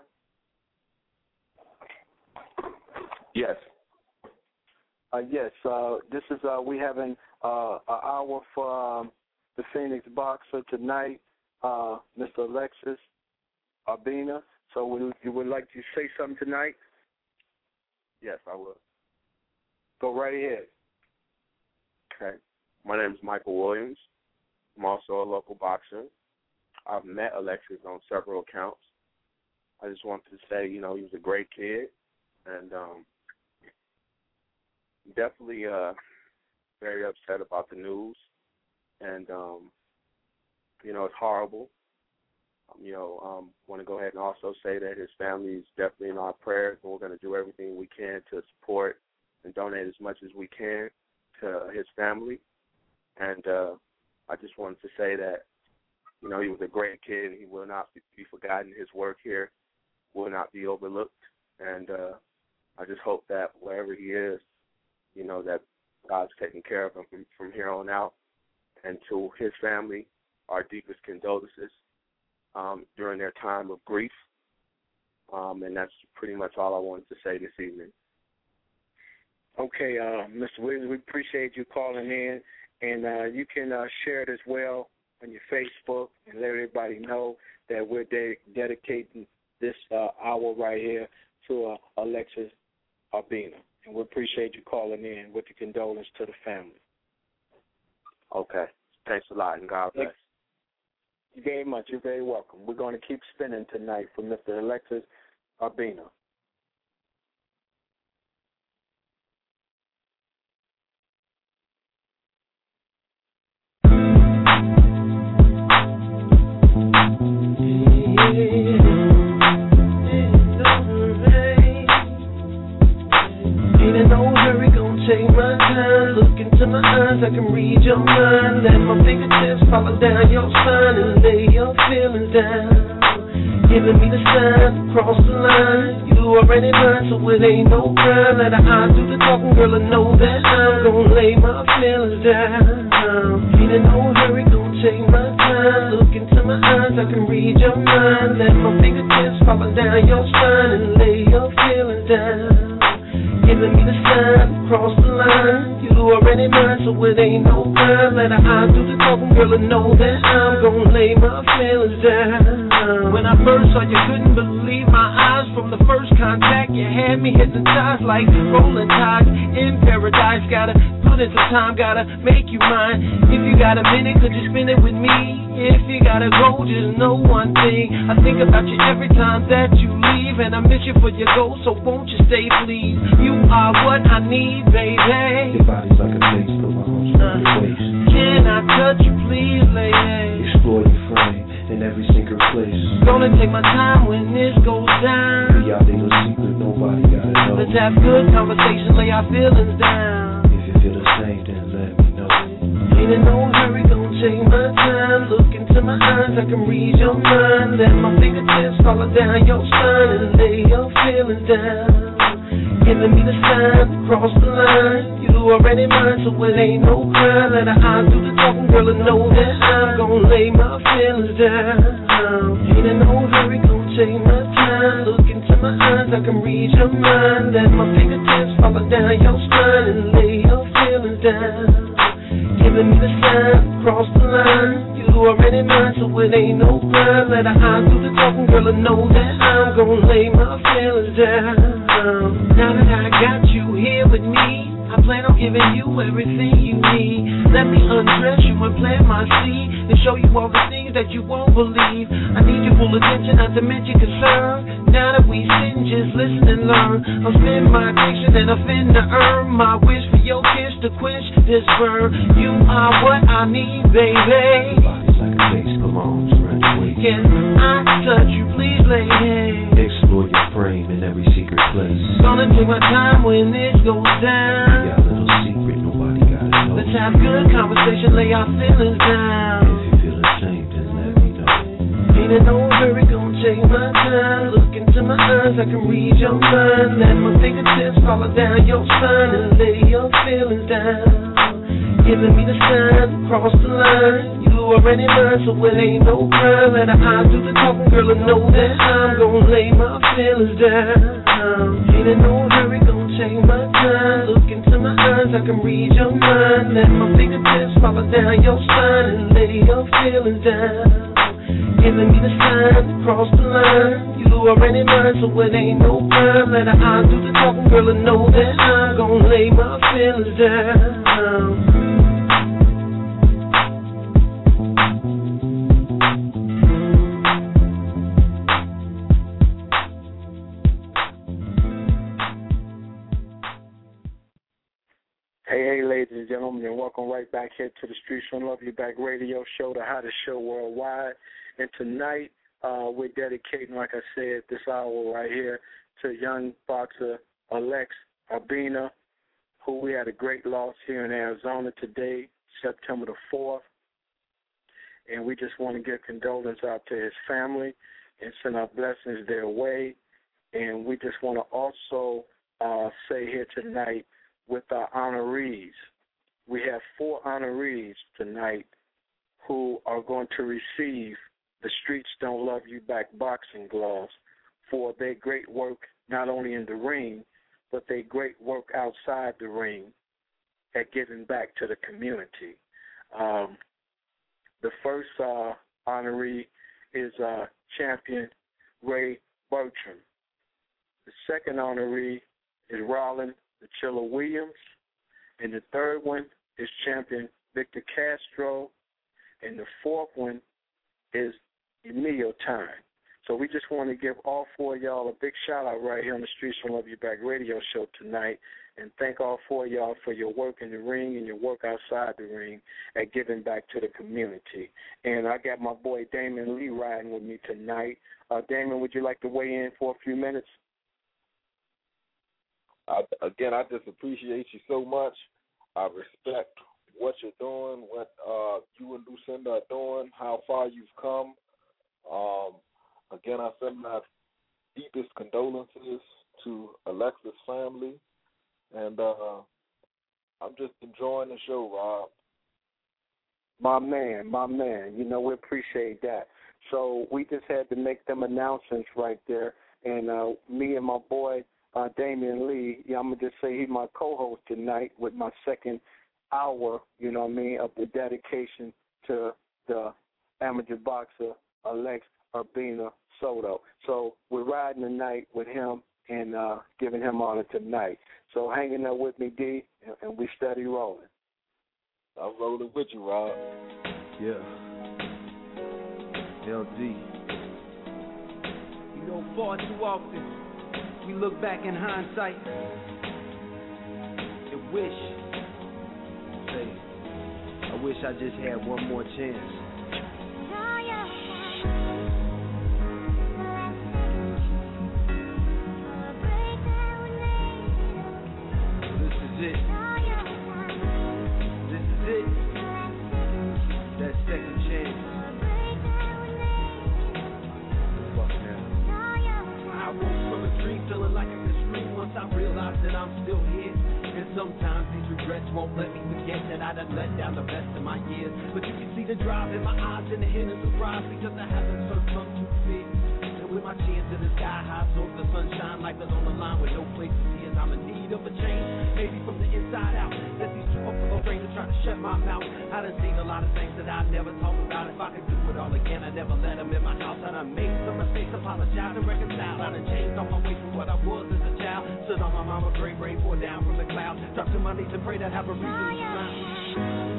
Yes. Uh, yes. Uh, this is uh, we having uh, an hour for um, the Phoenix Boxer tonight, uh, Mister Alexis Urbina. So, would you would like to say something tonight? Yes, I would. Go right ahead. Okay. My name is Michael Williams. I'm also a local boxer. I've met Alexis on several accounts. I just wanted to say, you know, he was a great kid, and um, definitely uh, very upset about the news. And, um, you know, it's horrible. Um, you know, um, want to go ahead and also say that his family is definitely in our prayers, and we're going to do everything we can to support and donate as much as we can to his family. And uh, I just wanted to say that, you know, he was a great kid. He will not be forgotten. His work here will not be overlooked. And uh, I just hope that wherever he is, you know, that God's taking care of him from, from here on out. And to his family, our deepest condolences um, during their time of grief. Um, and that's pretty much all I wanted to say this evening. Okay, uh, Mister Williams, we appreciate you calling in. And uh, you can uh, share it as well on your Facebook and let everybody know that we're de- dedicating this uh, hour right here to uh, Alexis Urbina. And we appreciate you calling in with the condolence to the family. Okay. Thanks a lot, and God bless. Thank you very much. You're very welcome. We're going to keep spinning tonight for Mister Alexis Urbina. Take my time, look into my eyes, I can read your mind. Let my fingertips follow down your spine and lay your feelings down. Giving me the sign, cross the line. You already mine, so it ain't no crime. Let her eye do the talking, girl, I know that I'm gonna lay my feelings down. Ain't in no hurry, gonna take my time. Look into my eyes, I can read your mind. Let my fingertips follow down your spine and lay your feelings down. Giving me the sign, cross the line. You already mine, so it ain't no crime. Let her eye do the talking, girl, I know that I'm gonna lay my feelings down. When I first saw you, couldn't believe my eyes. From the first contact, you had me hypnotized like rolling tides in paradise. Gotta put in some time, gotta make you mine. If you got a minute, could you spend it with me? If you gotta go, just know one thing. I think about you every time that you leave, and I miss you for your goals, so won't you stay, please? You are what I need, baby. Your body's like a face, put my arms around your waist. Can I touch you, please, lady? Explore your frame in every secret place. Gonna take my time when this goes down. Be our little secret, nobody gotta know. Let's have good conversation, lay our feelings down. If you feel the same, then let me know. Ain't in no hurry, gonna take my time. Look into my eyes, I can read your mind. Let my fingertips follow down your spine and lay your feelings down. Giving me the sign, cross the line. You already mine, so it ain't no crime. Let her eye do the talking, girl, I know that I'm gonna lay my feelings down. Ain't in no hurry, gonna take my time. Look into my eyes, I can read your mind. Let my fingertips follow down your spine and lay your feelings down. Giving me the sign, cross the line. You already mine, so it ain't no crime. Let her eye do the talking, girl, I know that I'm gonna lay my feelings down. Now that I got you here with me, I plan on giving you everything you need. Let me undress you and plant my seed and show you all the things that you won't believe. I need your full attention, not to mention concern. Now that we sitting, just listen and learn. I'll spend my addiction and I'm finna earn my wish for your kiss to quench this burn. You are what I need, baby. Body's like a face, put my arms around your waist. Can I touch you, please, lady? Explore your frame in every secret place. Gonna take my time when this goes down. Got a little secret, nobody gotta know. Let's have good conversation, lay our feelings down. If you feel the same, then let me know. Ain't in no hurry, gonna take my time. Look into my eyes, I can read your mind. Let my fingertips follow down your spine and lay your feelings down. Giving me the sign, cross the line. You already mine, so it ain't no crime. And I do the talking, girl, I know that I'm gonna lay my feelings down. Ain't in no hurry, gonna take my time. Look into my eyes, I can read your mind. Let my fingertips follow down your spine and lay your feelings down. Giving me the sign to cross the line. You already mine, so it ain't no crime. Let I do the talking, girl, I know that I'm gonna lay my feelings down. Hey, hey, ladies and gentlemen, and welcome right back here to the Streets Don't Love You Back radio show, the hottest show worldwide. And tonight, uh, we're dedicating, like I said, this hour right here to young boxer Alex Urbina, who we had a great loss here in Arizona today, September the fourth. And we just want to give condolences out to his family and send our blessings their way. And we just want to also uh, say here tonight, with our honorees. We have four honorees tonight who are going to receive the Streets Don't Love You Back boxing gloves for their great work not only in the ring, but their great work outside the ring at giving back to the community. Um, the first uh, honoree is uh, champion Ray Bertram. The second honoree is Roland the Chiller Williams, and the third one is champion Victor Castro, and the fourth one is Emilio Time. So we just want to give all four of y'all a big shout out right here on the Streets Don't Love You Back radio show tonight, and thank all four of y'all for your work in the ring and your work outside the ring at giving back to the community. And I got my boy Damon Lee riding with me tonight. Uh, Damon, would you like to weigh in for a few minutes? I, again, I just appreciate you so much. I respect what you're doing, what uh, you and Lucinda are doing, how far you've come. Um, again, I send my deepest condolences to Alexa's family, and uh, I'm just enjoying the show, Rob. My man, my man. You know, we appreciate that. So we just had to make them announcements right there, and uh, me and my boy, Uh, Damian Lee, yeah, I'm going to just say he's my co-host tonight with my second hour, you know what I mean, of the dedication to the amateur boxer Alex Urbina Soto. So we're riding tonight with him and uh, giving him honor tonight. So hanging there with me, D, and, and we steady rolling. I'm rolling with you, Rob. Yeah. L D. You know, far too often we look back in hindsight and wish, say, I wish I just had one more chance. This is it. This is it. That second chance. Fuck now. I woke from a dream feeling like I could scream once I realized that I'm still here. And sometimes these regrets won't let me forget that I done let down the rest of my years. But you can see the drive in my eyes and the hint of surprise because I haven't succumbed to fear. And with my chin to the sky high, so the sunshine like the on the line with no place to see as I'm in need of a change. Maybe from the inside out, that these two buffalo strangers try to shut my mouth. I done seen a lot of things that I never talk about. If I could do it all again, I never let them in my house. I done made some mistakes, apologize and reconcile. I done changed on my way from what I was as a child. Stood on my mama's grave, rain poured down from the clouds. Dropped to my knees and prayed I'd have a reason to smile.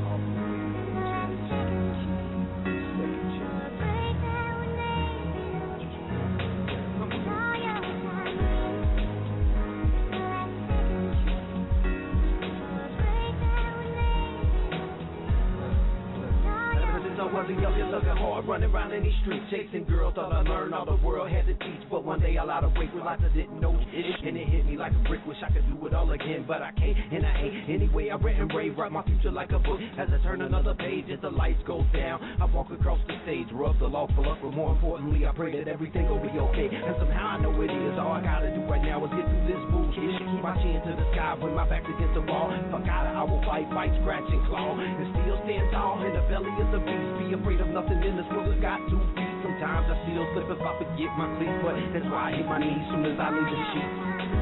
Up here looking hard, running around in these streets, chasing girls. Thought I learned all the world had to teach, but one day I lied awake, realized I didn't know it, and it hit me like a brick. Wish I could do it all again, but I can't, and I ain't. Anyway, I read and brave, write my future like a book. As I turn another page, as the lights go down, I walk across the stage, rub the lawful up, but more importantly, I pray that everything will be okay. And somehow I know it is. All I gotta do right now is get through this bullshit. Keep my chin to the sky, with my back against the wall. If I gotta, I will fight. fight, fight, scratch, and claw. And still stand tall in the belly of the beast. Be afraid of nothing in this world that's got two feet. Sometimes I still slip if I forget my cleats, but that's why I hit my knees soon as I leave the sheets.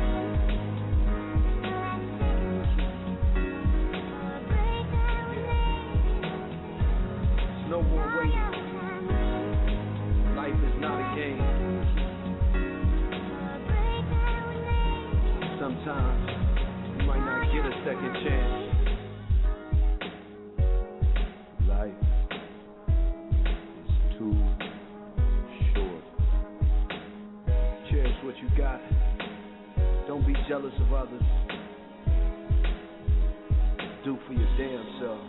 There's no more waiting. Life is not a game. Sometimes you might not get a second chance. Life is too short. Cherish what you got. Don't be jealous of others. Do for your damn self.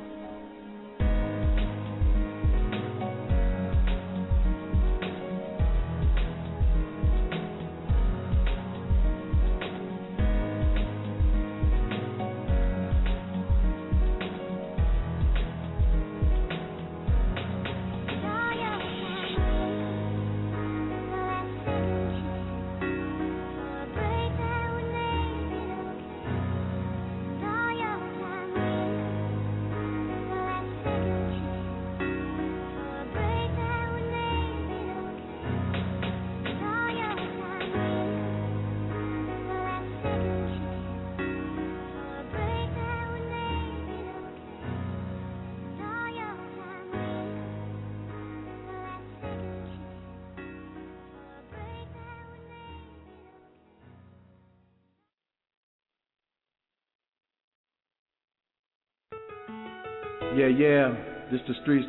Yeah, yeah, this the streets.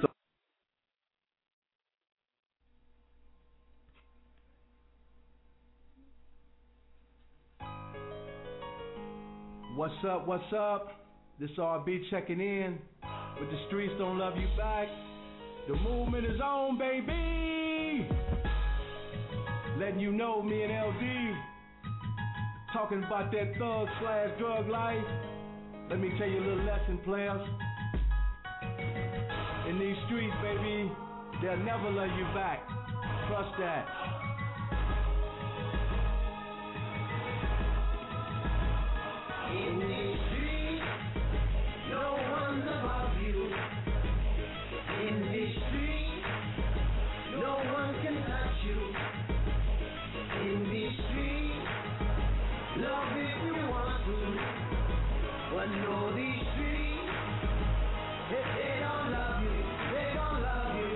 What's up, what's up? This R B checking in with the Streets Don't Love You Back. The movement is on, baby. Letting you know, me and L D talking about that thug slash drug life. Let me tell you a little lesson, players. In these streets, baby, they'll never love you back. Trust that. In these streets, no one's above you. In these streets, no one can touch you. In these streets, love if you want to. But know these streets, if they don't love you, they don't love you.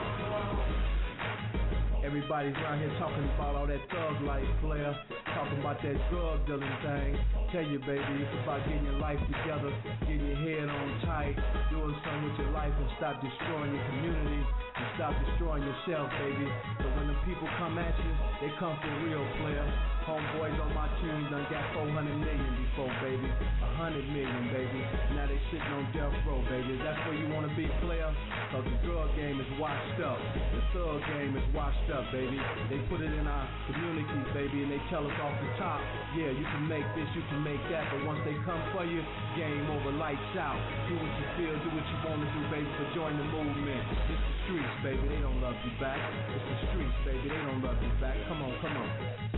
Everybody's around here talking about all that thug life, player. Talking about that drug dealing thing. Tell you, baby, it's about getting your life together, getting your head on tight, doing something with your life and stop destroying your community and stop destroying yourself, baby. But when the people come at you, they come for real, player. Homeboys on my team done got four hundred million before, baby. one hundred million, baby. Now they sitting on death row, baby. That's where you want to be, player? Because the drug game is washed up. The thug game is washed up, baby. They put it in our communities, baby, and they tell us off the top, yeah, you can make this, you can make that. But once they come for you, game over, lights out. Do what you feel, do what you want to do, baby, but join the movement. It's the streets, baby. They don't love you back. It's the streets, baby. They don't love you back. Come on, come on.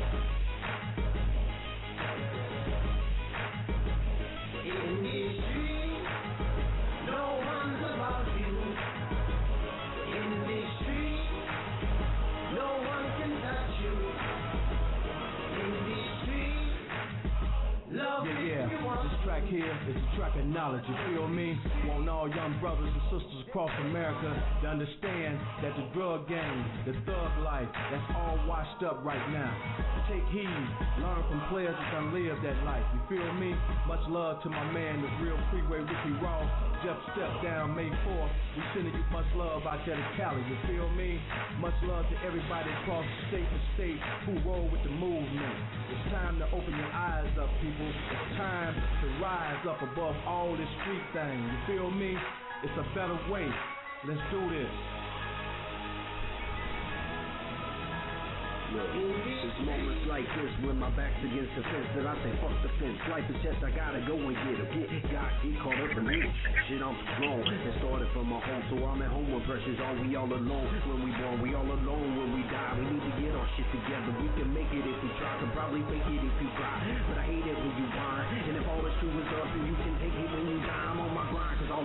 In these streets, no one's above you. In these streets, no one can touch you. In these streets, love yeah, yeah. This track here is a track of knowledge, you feel me? Want all young brothers and sisters across America to understand that the drug game, the thug life, that's all washed up right now. Take heed, learn from players that done live that life, you feel me? Much love to my man, the real freeway Ricky Ross. Jeff Step Down May fourth. We sending you much love out there to Cali, you feel me? Much love to everybody across the state and state who roll with the movement. It's time to open your eyes up, people. It's time to rise up above all this street thing, you feel me? It's a better way. Let's do this. It's moments like this when my back's against the fence that I say fuck the fence. Life is just I gotta go and get it. Get got get caught up in this shit. I'm grown. It started from my home, so I'm at home when pressures are we all alone. When we born, we all alone. When we die, we need to get our shit together. We can make it if we try. Can probably fake it if you try. But I hate it when you whine. And if all that's true is up, then you can take it when you down.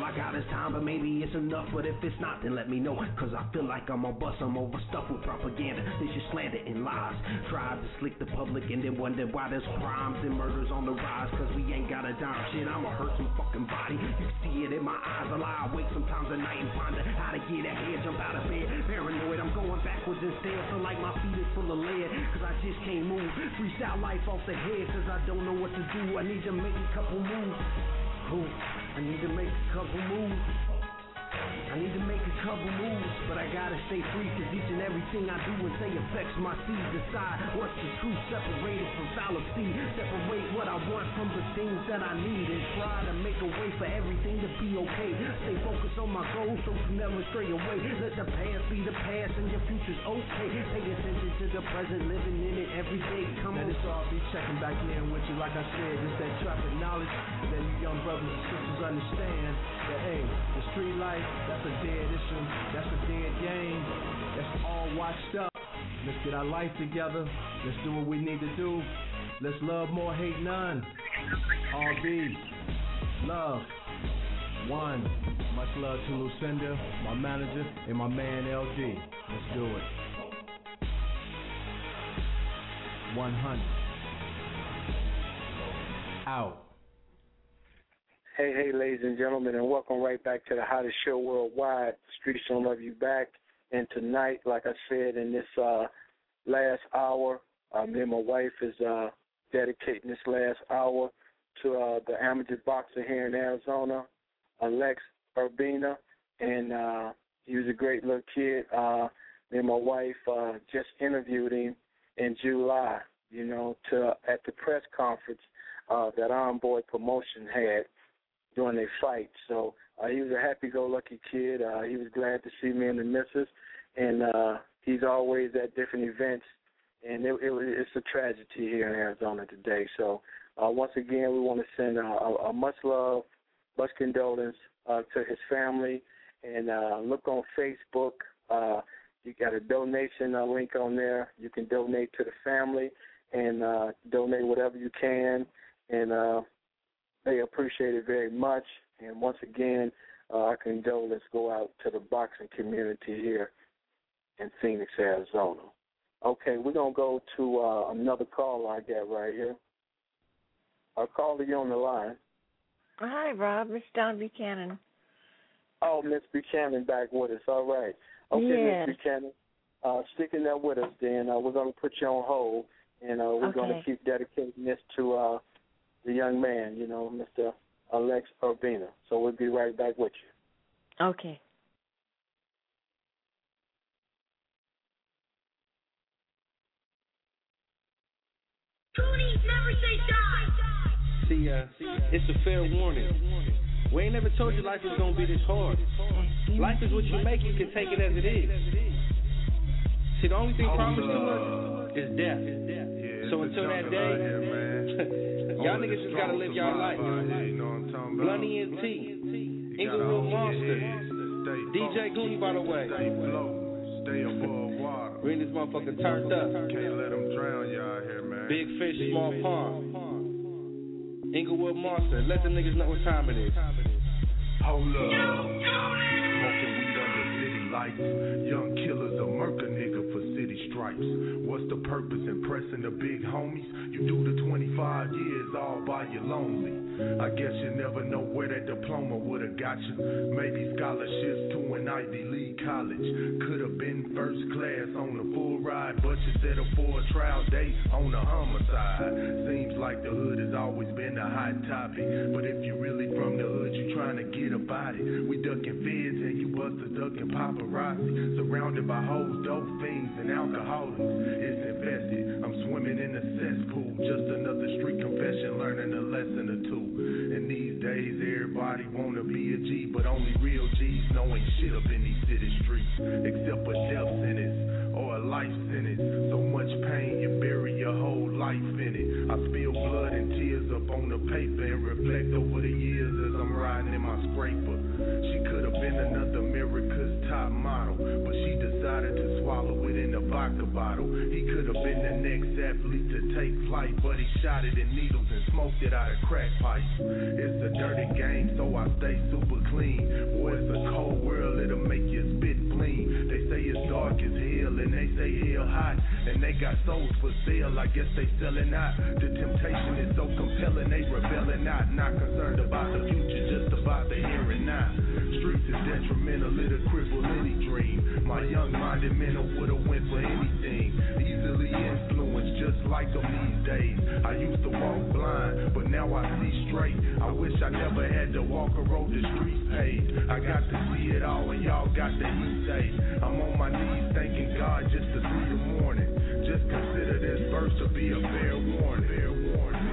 all I got is time, but maybe it's enough. But if it's not, then let me know, cause I feel like I'm on bus. I'm overstuffed with propaganda, this is slander and lies. Tried to slick the public and then wonder why there's crimes and murders on the rise, cause we ain't got a dime. Shit, I'ma hurt some fucking body. You see it in my eyes. I lie awake sometimes at night and ponder how to get ahead, jump out of bed. Paranoid, I'm going backwards instead. Feel like my feet is full of lead, cause I just can't move. Freestyle life off the head, cause I don't know what to do. I need to make a couple moves. Ooh, I need to make a couple moves. I need to make a couple moves, but I gotta stay free, cause each and everything I do and say affects my seed. Decide what's the truth, separated from fallacy. Separate what I want from the things that I need, and try to make a way for everything to be okay. Stay focused on my goals so you never stray away. Let the past be the past and your future's okay. Pay attention to the present, living in it every day. Come on. Let us all be checking back in with you, like I said. It's that traffic knowledge that you young brothers and sisters understand that, hey, the street life, that's a dead issue, that's a dead game, that's all washed up. Let's get our life together, let's do what we need to do. Let's love more, hate none. R B, love, one. Much love to Lucinda, my manager, and my man L D. Let's do it. one hundred. Out. Hey, hey, ladies and gentlemen, and welcome right back to the hottest show worldwide, Streets Don't Love You Back. And tonight, like I said, in this uh, last hour, uh, me and my wife is uh, dedicating this last hour to uh, the amateur boxer here in Arizona, Alex Urbina. And uh, he was a great little kid. Uh, me and my wife uh, just interviewed him in July, you know, to at the press conference uh, that On Boy Promotion had during their fight. So uh, he was a happy-go-lucky kid. Uh, he was glad to see me and the missus, and uh, he's always at different events, and it, it, it's a tragedy here in Arizona today. So uh, once again, we want to send a, a, a much love, much condolence uh, to his family, and uh, look on Facebook. Uh, you got a donation uh, link on there. You can donate to the family and uh, donate whatever you can, and uh, they appreciate it very much. And once again, uh, our condolence go out to the boxing community here in Phoenix, Arizona. Okay, we're going to go to uh, another caller I got right here. I'll call you on the line. Hi, Rob. Miss Don Buchanan. Oh, Miss Buchanan back with us. All right. Okay, yeah. Miss Buchanan, uh, sticking there with us then. Uh, we're going to put you on hold, and uh, we're okay. going to keep dedicating this to uh, the young man, you know, Mister Alex Urbina. So we'll be right back with you. Okay. See, uh, it's a fair warning. We ain't never told you life was gonna be this hard. Life is what you make, you can take it as it is. See, the only thing promised to us is death. So until that day, y'all niggas just gotta live y'all life. Blood E N T, Inglewood Monster, D J Goonie, by the way. Stay above water. We in this motherfucker turned up. Can't let them drown you out here, man. Big fish, small pond. Inglewood Monster. Let the niggas know what time it is. Hold up. Smoking weed under city lights. Young killers a murk a nigga for city stripes. What's the purpose in pressing the big homies? You do the twenty-five years all by your lonely. I guess you never know where that diploma would've got you. Maybe scholarships to an Ivy League college. Could've been first class on the full ride, but you settled for a trial date on a homicide. Seems like the hood has always been a hot topic, but if you really from the hood, you trying to get about it. We ducking feds and you busters ducking paparazzi. Surrounded by hoes, dope fiends, and alcoholics. It's infested. I'm swimming in a cesspool. Just another street confession, learning a lesson or two. And these days, everybody wanna be a G, but only real G's know ain't shit up in these city streets, except for death sentence or a life sentence. So much pain, you bury your whole life in it. I spill blood and tears up on the paper and reflect over the years as I'm riding in my scraper. She could have been another America's top model, but she decided to swallow it in a vodka bottle. He could have been the next athlete to take flight, but he shot it in needles and smoked it out of crack pipes. It's a dirty game, so I I stay super clean. Boy, it's a cold world, it'll make you spit clean. They say it's dark as hell, and they say hell hot. And they got souls for sale, I guess they selling out. The temptation is so compelling, they rebelling out. Not concerned about the future, just about the here and now. Streets is detrimental, it'll cripple any dream. My young-minded mental would've went for anything. Easily influenced, just like them these days. I used to walk blind, but now I see straight. I wish I never had to walk a road the streets paved. I got to see it all, and y'all got to eat safe. I'm on my knees thanking God just to see the morning. Just consider this verse to be a fair warning. Fair warning.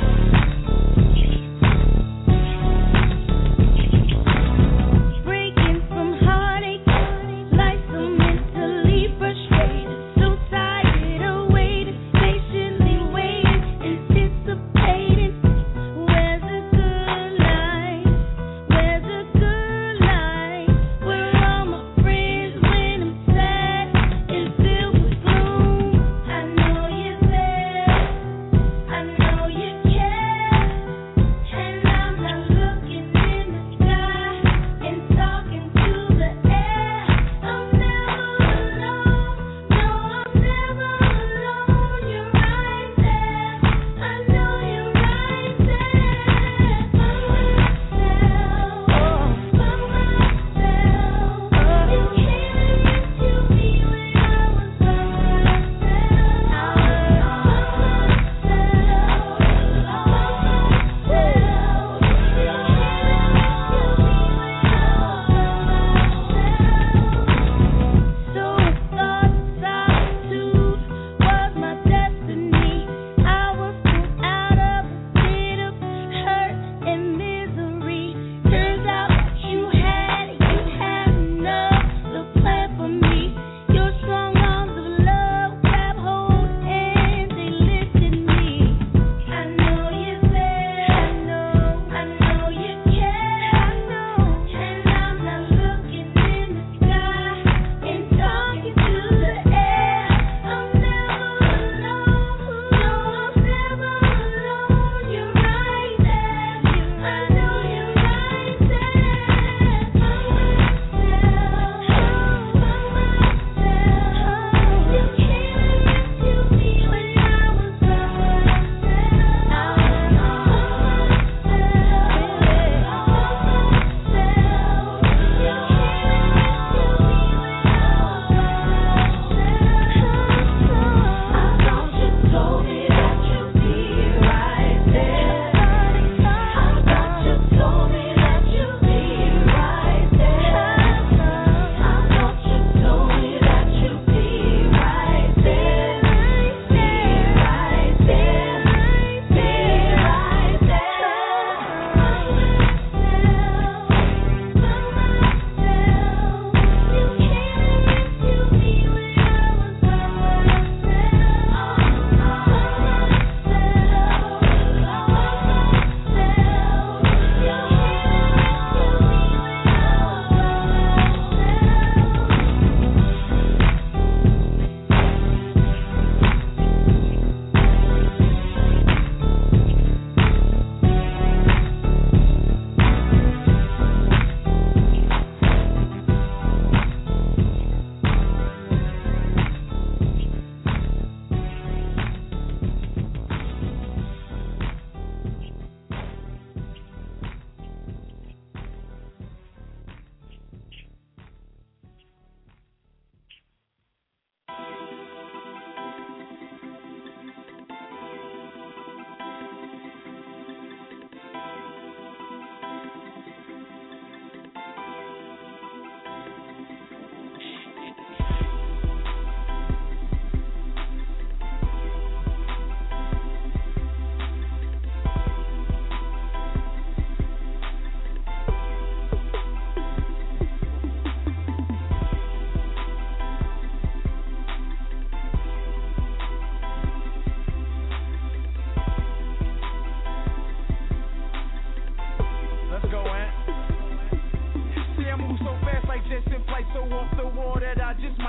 Break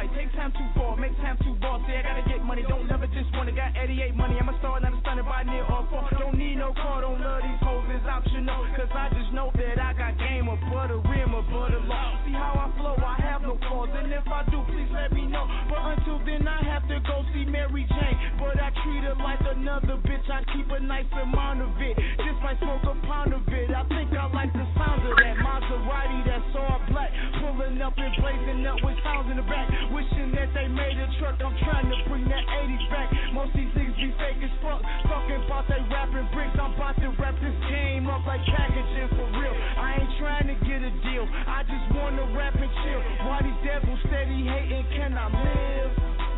might take time to fall, make time to ball. Say I gotta get money, don't never just want it. Got eighty-eight money, I'm a star, not a stunner by near or far. Don't need no car, don't love these hoes, it's optional. Cause I just know that I got game or butter, rim or butter law. See how I flow, I have no flaws. And if I do, please let me know. But until then, I have to go see Mary Jane. But I treat her like another bitch, I keep a nice amount of it. Just might smoke a pound of it. I think I like the sound of that Maserati that's all black. Pulling up and blazing up with sounds in the back. Wishing that they made a truck, I'm trying to bring that eighties back. Most these niggas be fake as fuck. Talking about they rapping bricks, I'm about to wrap this game up like packaging for real. I ain't trying to get a deal, I just wanna rap and chill. Why these devils steady hating, can I live?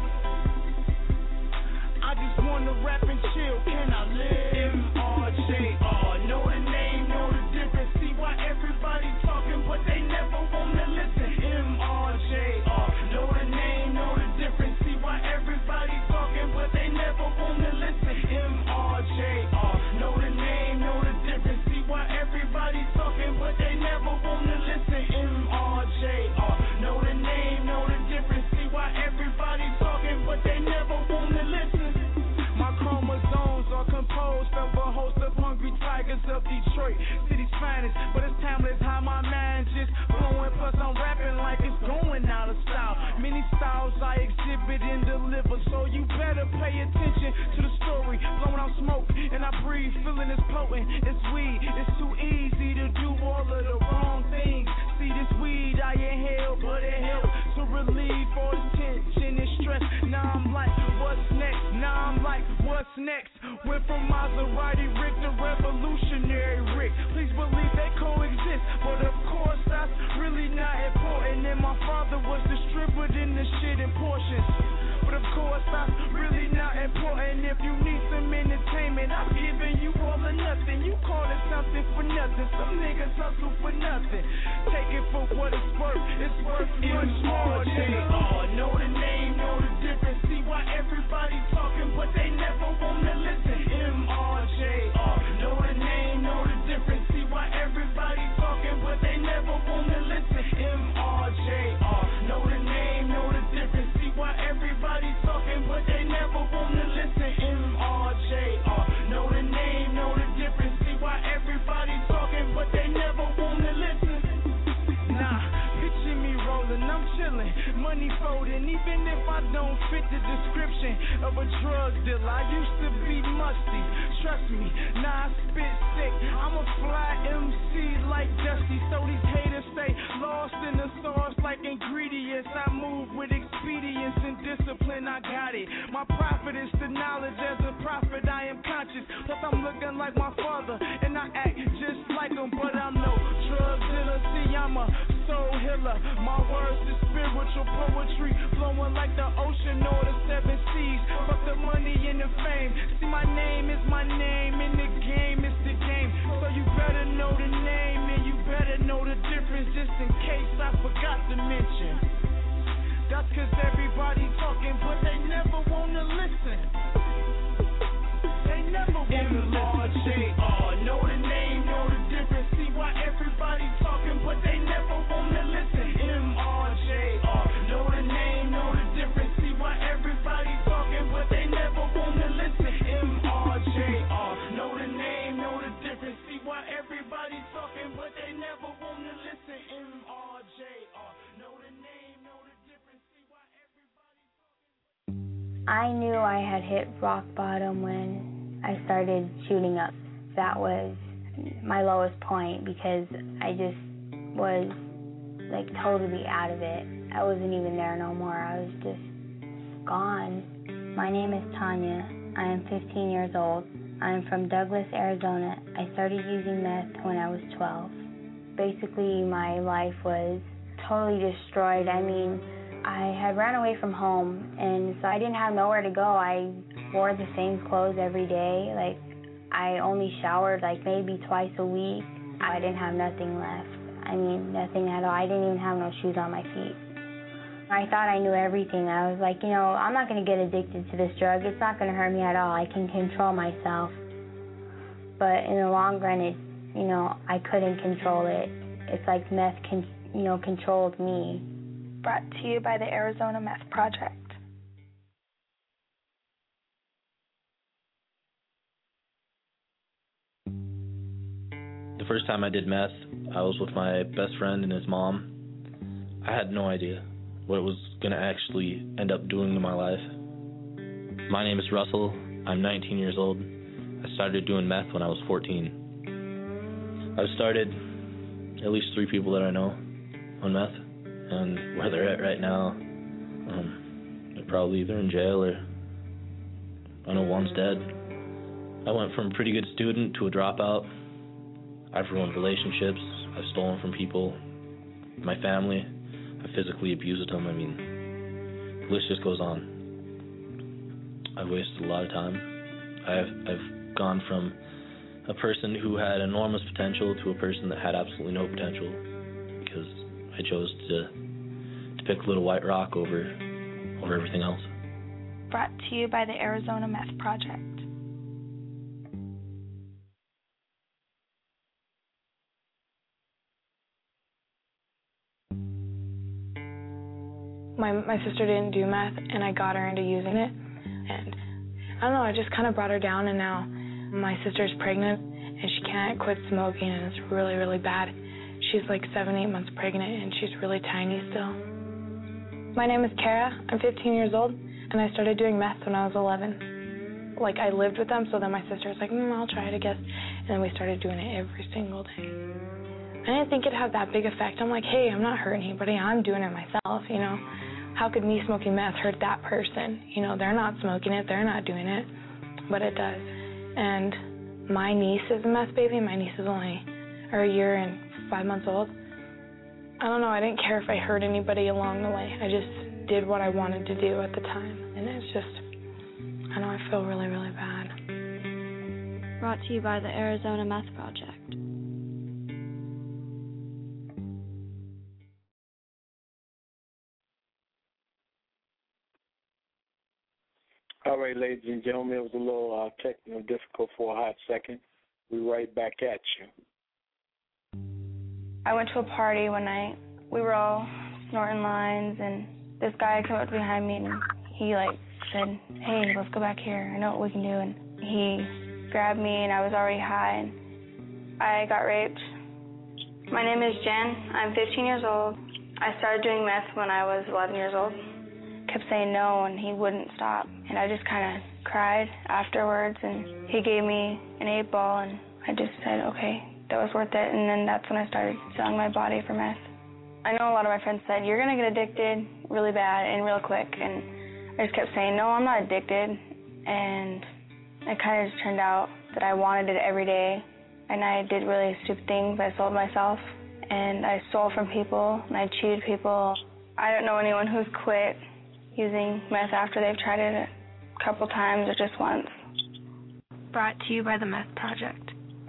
I just wanna rap and chill, can I live? M R J R, know the name, know the difference. See why everybody talking, but they never wanna listen. M R J R, know the name, know the difference. See why everybody talking, but they never wanna listen. M R J R, know the name, know the difference. See why everybody talking, but they never wanna listen. M R J R, know the name, know the difference. See why everybody talking, but they never wanna listen. My chromosomes are composed of a host of hungry tigers of Detroit, city's finest. But it's timeless how my mind just flowing. Plus I'm rapping like it's going out of style. Many styles I exhibit and deliver, so you better pay attention to the story. Blowing out smoke and I breathe, feeling it's potent. It's weed, it's too easy to do all of the wrong things. See this weed I inhale, but it helps to relieve all the tension and stress. Now I'm like, what's next? Now I'm like, what's next? Went from Maserati Rick to Revolutionary Rick. Please believe they coexist, but of course that's really not important. And my father was distributing the shit in portions. But of course that's really not important. If you need some entertainment, I'm giving you all or nothing. You call it something for nothing. Some niggas hustle for nothing. Take it for what it's worth. It's worth much more. M R J R, know the name, know the difference. See why everybody talking, but they never wanna listen. M R J R, know the name, know the difference. See why everybody talking, but they never wanna listen. M R J R, know the name, know the difference. See why everybody talking, but they never wanna listen. M R J R, know the name, know the difference. See why everybody talking, but they never wanna listen. Nah, picture me rolling, I'm chilling, money folding. Even if I don't fit the description of a drug dealer, I used to be musty. Trust me, nah I spit sick. I'm a fly M C like Dusty, so these haters stay lost in the sauce like ingredients. I move with expedience and discipline. I got it. My profit is the knowledge. As a prophet, I am conscious. Plus I'm looking like my father, and I act just like him, but I'm no drug dealer. See, I'm a soul healer. My words is spiritual poetry, flowing like the ocean or the seven seas. Fuck the money and the fame. See, my name is my name, and the game is the game. So you better know the name, and you better know the difference, just in case I forgot to mention. That's cause everybody talking, but they never wanna listen. They never wanna listen. M R J R, know the name, know the difference. See why everybody talking, but they never wanna listen. M R J R, know the name, know the difference. See why everybody talking, but they never wanna listen. M R J R, know the name, know the difference. See why everybody talking, but they never wanna listen. M R J R, know the name, know the difference. See why everybody talking. I knew I had hit rock bottom when I started shooting up. That was my lowest point because I just was like totally out of it. I wasn't even there no more. I was just gone. My name is Tanya. I am fifteen years old. I am from Douglas, Arizona. I started using meth when I was twelve. Basically, my life was totally destroyed. I mean, I had ran away from home, and so I didn't have nowhere to go. I wore the same clothes every day. Like, I only showered like maybe twice a week. I didn't have nothing left. I mean, nothing at all. I didn't even have no shoes on my feet. I thought I knew everything. I was like, you know, I'm not going to get addicted to this drug. It's not going to hurt me at all. I can control myself. But in the long run, it, you know, I couldn't control it. It's like meth, con- you know, controlled me. Brought to you by the Arizona Meth Project. The first time I did meth, I was with my best friend and his mom. I had no idea what it was going to actually end up doing to my life. My name is Russell. I'm nineteen years old. I started doing meth when I was fourteen. I've started at least three people that I know on meth, and where they're at right now, um, they're probably either in jail or I know one's dead. I went from a pretty good student to a dropout. I've ruined relationships. I've stolen from people, my family. I physically abused them. I mean, the list just goes on. I've wasted a lot of time. I've I've gone from a person who had enormous potential to a person that had absolutely no potential because I chose to to pick Little White Rock over over everything else. Brought to you by the Arizona Meth Project. My my sister didn't do meth, and I got her into using it. And I don't know, I just kind of brought her down, and now my sister's pregnant, and she can't quit smoking, and it's really, really bad. She's like seven, eight months pregnant, and she's really tiny still. My name is Kara. I'm fifteen years old, and I started doing meth when I was eleven. Like, I lived with them, so then my sister was like, mm, I'll try it, I guess. And then we started doing it every single day. I didn't think it'd have that big effect. I'm like, hey, I'm not hurting anybody. I'm doing it myself, you know. How could me smoking meth hurt that person? You know, they're not smoking it. They're not doing it. But it does. And my niece is a meth baby. My niece is only or a year and five months old. I don't know. I didn't care if I hurt anybody along the way. I just did what I wanted to do at the time. And it's just, I know, I feel really, really bad. Brought to you by the Arizona Meth Project. All right, ladies and gentlemen, it was a little uh, technical difficult for a hot second. We're right back at you. I went to a party one night. We were all snorting lines, and this guy came up behind me, and he, like, said, hey, let's go back here. I know what we can do. And he grabbed me, and I was already high, and I got raped. My name is Jen. I'm fifteen years old. I started doing meth when I was eleven years old. Kept saying no, and he wouldn't stop. And I just kind of cried afterwards, and he gave me an eight ball, and I just said, okay, that was worth it. And then that's when I started selling my body for meth. I know a lot of my friends said, you're going to get addicted really bad and real quick. And I just kept saying, no, I'm not addicted. And it kind of just turned out that I wanted it every day. And I did really stupid things. I sold myself, and I stole from people, and I cheated people. I don't know anyone who's quit using meth after they've tried it a couple times or just once. Brought to you by the Meth Project.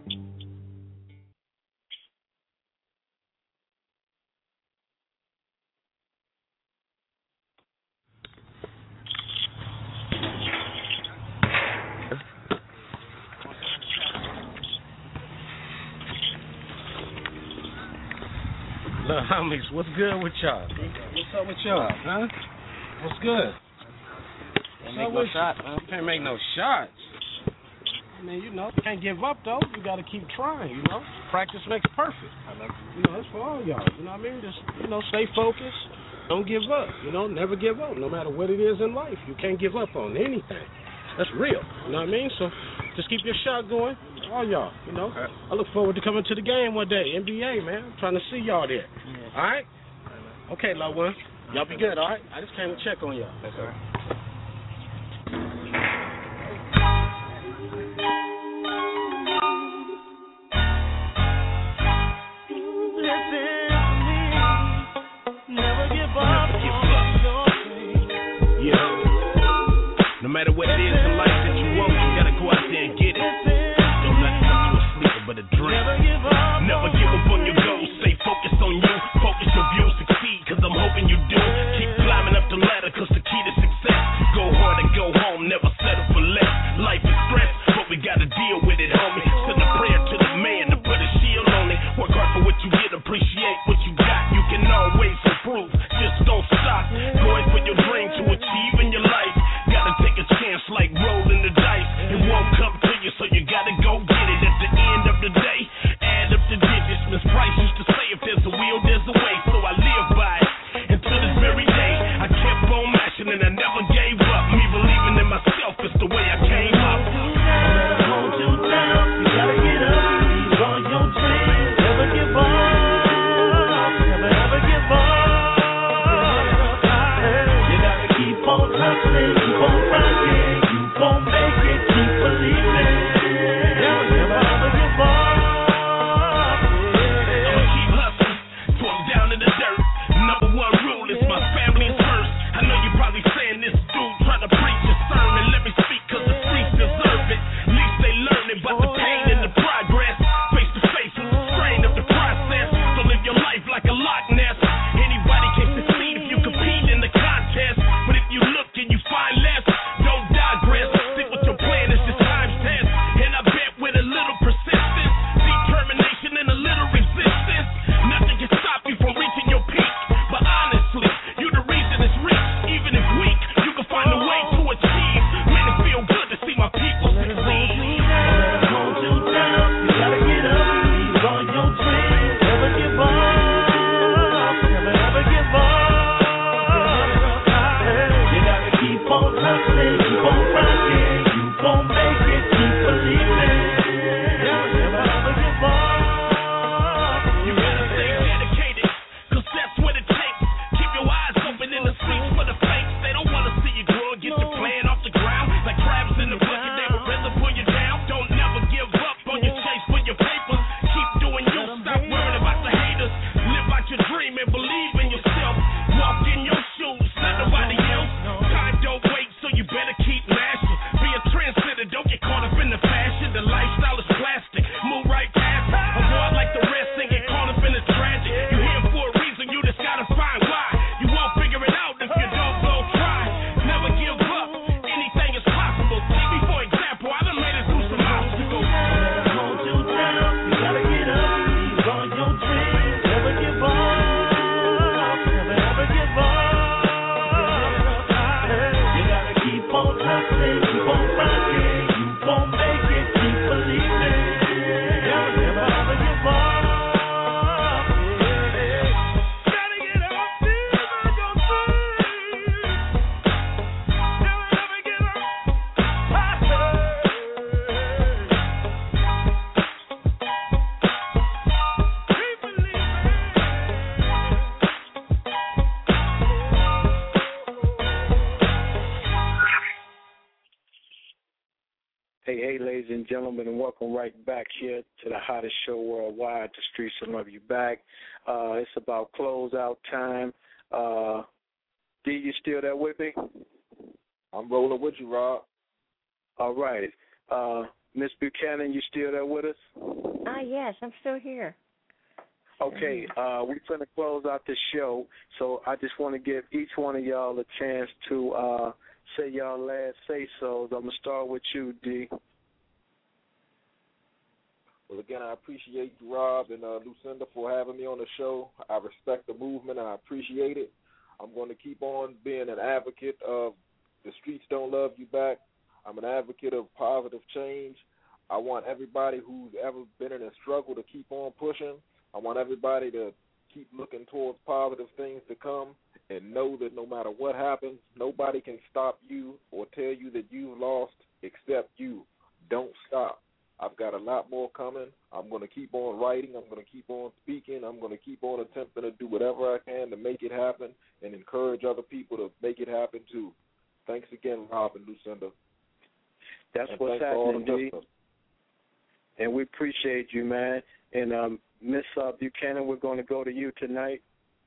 Look, homies, what's good with y'all? What's up with y'all, huh? What's good? Can't make no shots, man. Can't make no shots. I mean, you know, can't give up, though. You got to keep trying, you know. Practice makes perfect. You know, that's for all y'all. You know what I mean? Just, you know, stay focused. Don't give up. You know, never give up. No matter what it is in life, you can't give up on anything. That's real. You know what I mean? So just keep your shot going. All y'all, you know. I look forward to coming to the game one day. N B A, man. I'm trying to see y'all there. All right? Okay, loved one. Y'all be good, all right? I just came to check on y'all. That's all right. No matter what it is in life that you want, you gotta go out there and get it. Don't let it come to a sleeper but a dream. Never give up, Never give up on your goals. Stay focused on you. Focus your views, succeed, cause I'm hoping you do. Keep climbing up the ladder, cause the key to success. Go hard and go home, never settle for less. Life is stress, but we gotta deal with it, homie. Send a prayer to the man to put a shield on it. Work hard for what you get, appreciate what you got. You can always improve, just don't It's like rolling the dice. It won't come to you, so you gotta go get it. At the end of the day, add up the digits. Miss Price used to say, if there's a will, there's a way. So I live by it until this very day. I kept on mashing and I never gave up. Me believing in myself is the way I came up. Hold you down, you gotta get up. These are your dreams. Never give up. Never ever give up. You gotta keep on hustling, keep on rocking. You gon' make it, keep believing. Never ever give up. I'ma keep hustling till I'm down in the dirt. Number one rule is my family's first. I know you probably saying this dude trying to preach a sermon. Let me speak cause the streets deserve it. At least they learning about the pain and the progress. Face to face with the strain of the process. So live your life like a Loch Ness. Anybody can succeed if you compete in the contest. But if you look and you find less, don't digress. Stick with your plan, it's just time's test. And I bet with a little persistence, determination and a little resistance, nothing can stop you from reaching your peak. But honestly, you the reason it's reached. Even if weak, you can find a way to achieve. Man, it feel good to see my people succeed. Hold you down, you gotta get up. These are your dreams. Never give up. Never ever give up. You gotta keep on hustling, keep on rocking. You gon' make it, keep believing. Never ever give up. You gotta stay dedicated, cause that's what it takes. Keep your eyes open in the streets for the fakes. They don't wanna see you grow and get your plan off the ground. Like crabs in the bucket, they would rather pull you down. Don't never give up on your chase for your paper. Keep doing you, stop worrying about the haters. Live out your dream and believe in yourself. Walk in your shoes, not nobody else. Time don't wait, so you better keep mashing. Be a trendsetter, don't get caught up in the fashion. The lifestyle is plastic, move right past it. Avoid like the rest and get caught up in the tragic. You here for a reason, you just gotta find why. You won't figure it out if you don't go try. Never give up, anything is possible. Take me for example, I done made it through some obstacles. Hold you down, you gotta get up. These are your dreams. Never give up. Never ever give up. You gotta keep on hustling, keep on rocking. You gon' make it, keep believing. Never ever give up. Gotta get up. These are your dreams. Never ever give up. Hey, hey, ladies and gentlemen, and welcome right back here to the hottest show worldwide, The Streets Will Love You Back. Uh, it's about closeout time. Uh, D, you still there with me? I'm rolling with you, Rob. All right. Uh, Miss Buchanan, you still there with us? Ah, yes, I'm still here. Okay, uh, we're going to close out the show, so I just want to give each one of y'all a chance to uh, say y'all last say-sos. I'm going to start with you, D. Well, again, I appreciate you, Rob and uh, Lucinda, for having me on the show. I respect the movement, and I appreciate it. I'm going to keep on being an advocate of the streets don't love you back. I'm an advocate of positive change. I want everybody who's ever been in a struggle to keep on pushing. I want everybody to keep looking towards positive things to come and know that no matter what happens, nobody can stop you or tell you that you've lost except you. Don't stop. I've got a lot more coming. I'm going to keep on writing. I'm going to keep on speaking. I'm going to keep on attempting to do whatever I can to make it happen and encourage other people to make it happen too. Thanks again, Rob and Lucinda. That's and what's happening, D. And we appreciate you, man. And um, Miss uh, Buchanan, we're going to go to you tonight.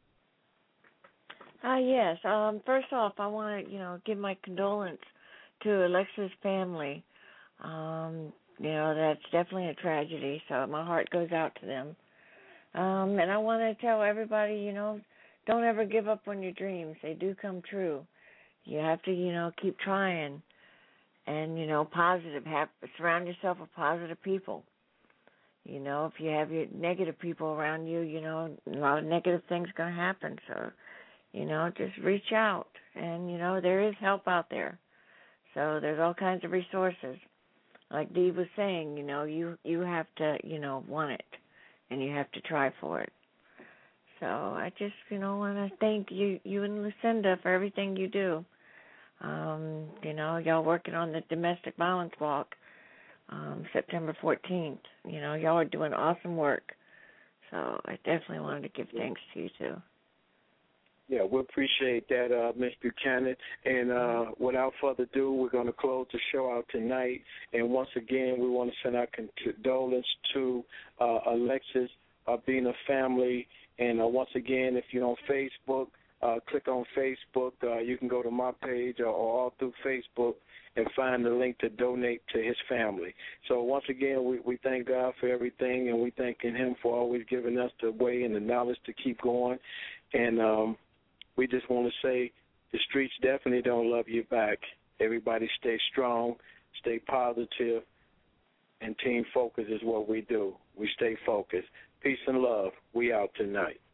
Ah, uh, yes. Um, first off, I want to, you know, give my condolence to Alexa's family. Um, you know, that's definitely a tragedy, so my heart goes out to them. Um, and I want to tell everybody, you know, don't ever give up on your dreams. They do come true. You have to, you know, keep trying. And, you know, positive. Have, surround yourself with positive people. You know, if you have your negative people around you, you know, a lot of negative things going to happen. So, you know, just reach out. And, you know, there is help out there. So there's all kinds of resources. Like Dee was saying, you know, you, you have to, you know, want it, and you have to try for it. So I just, you know, want to thank you, you and Lucinda for everything you do. Um, you know, y'all working on the domestic violence walk, um, September fourteenth. You know, y'all are doing awesome work. So I definitely wanted to give thanks to you too. Yeah, we appreciate that, uh, Miz Buchanan. And uh, without further ado, we're going to close the show out tonight. And once again, we want to send our condolence to uh, Alexis Urbina family. And uh, once again, if you're on Facebook, uh, click on Facebook. Uh, you can go to my page or, or all through Facebook and find the link to donate to his family. So once again, we, we thank God for everything, and we thanking him for always giving us the way and the knowledge to keep going. And um, we just want to say the streets definitely don't love you back. Everybody stay strong, stay positive, and team focus is what we do. We stay focused. Peace and love. We out tonight.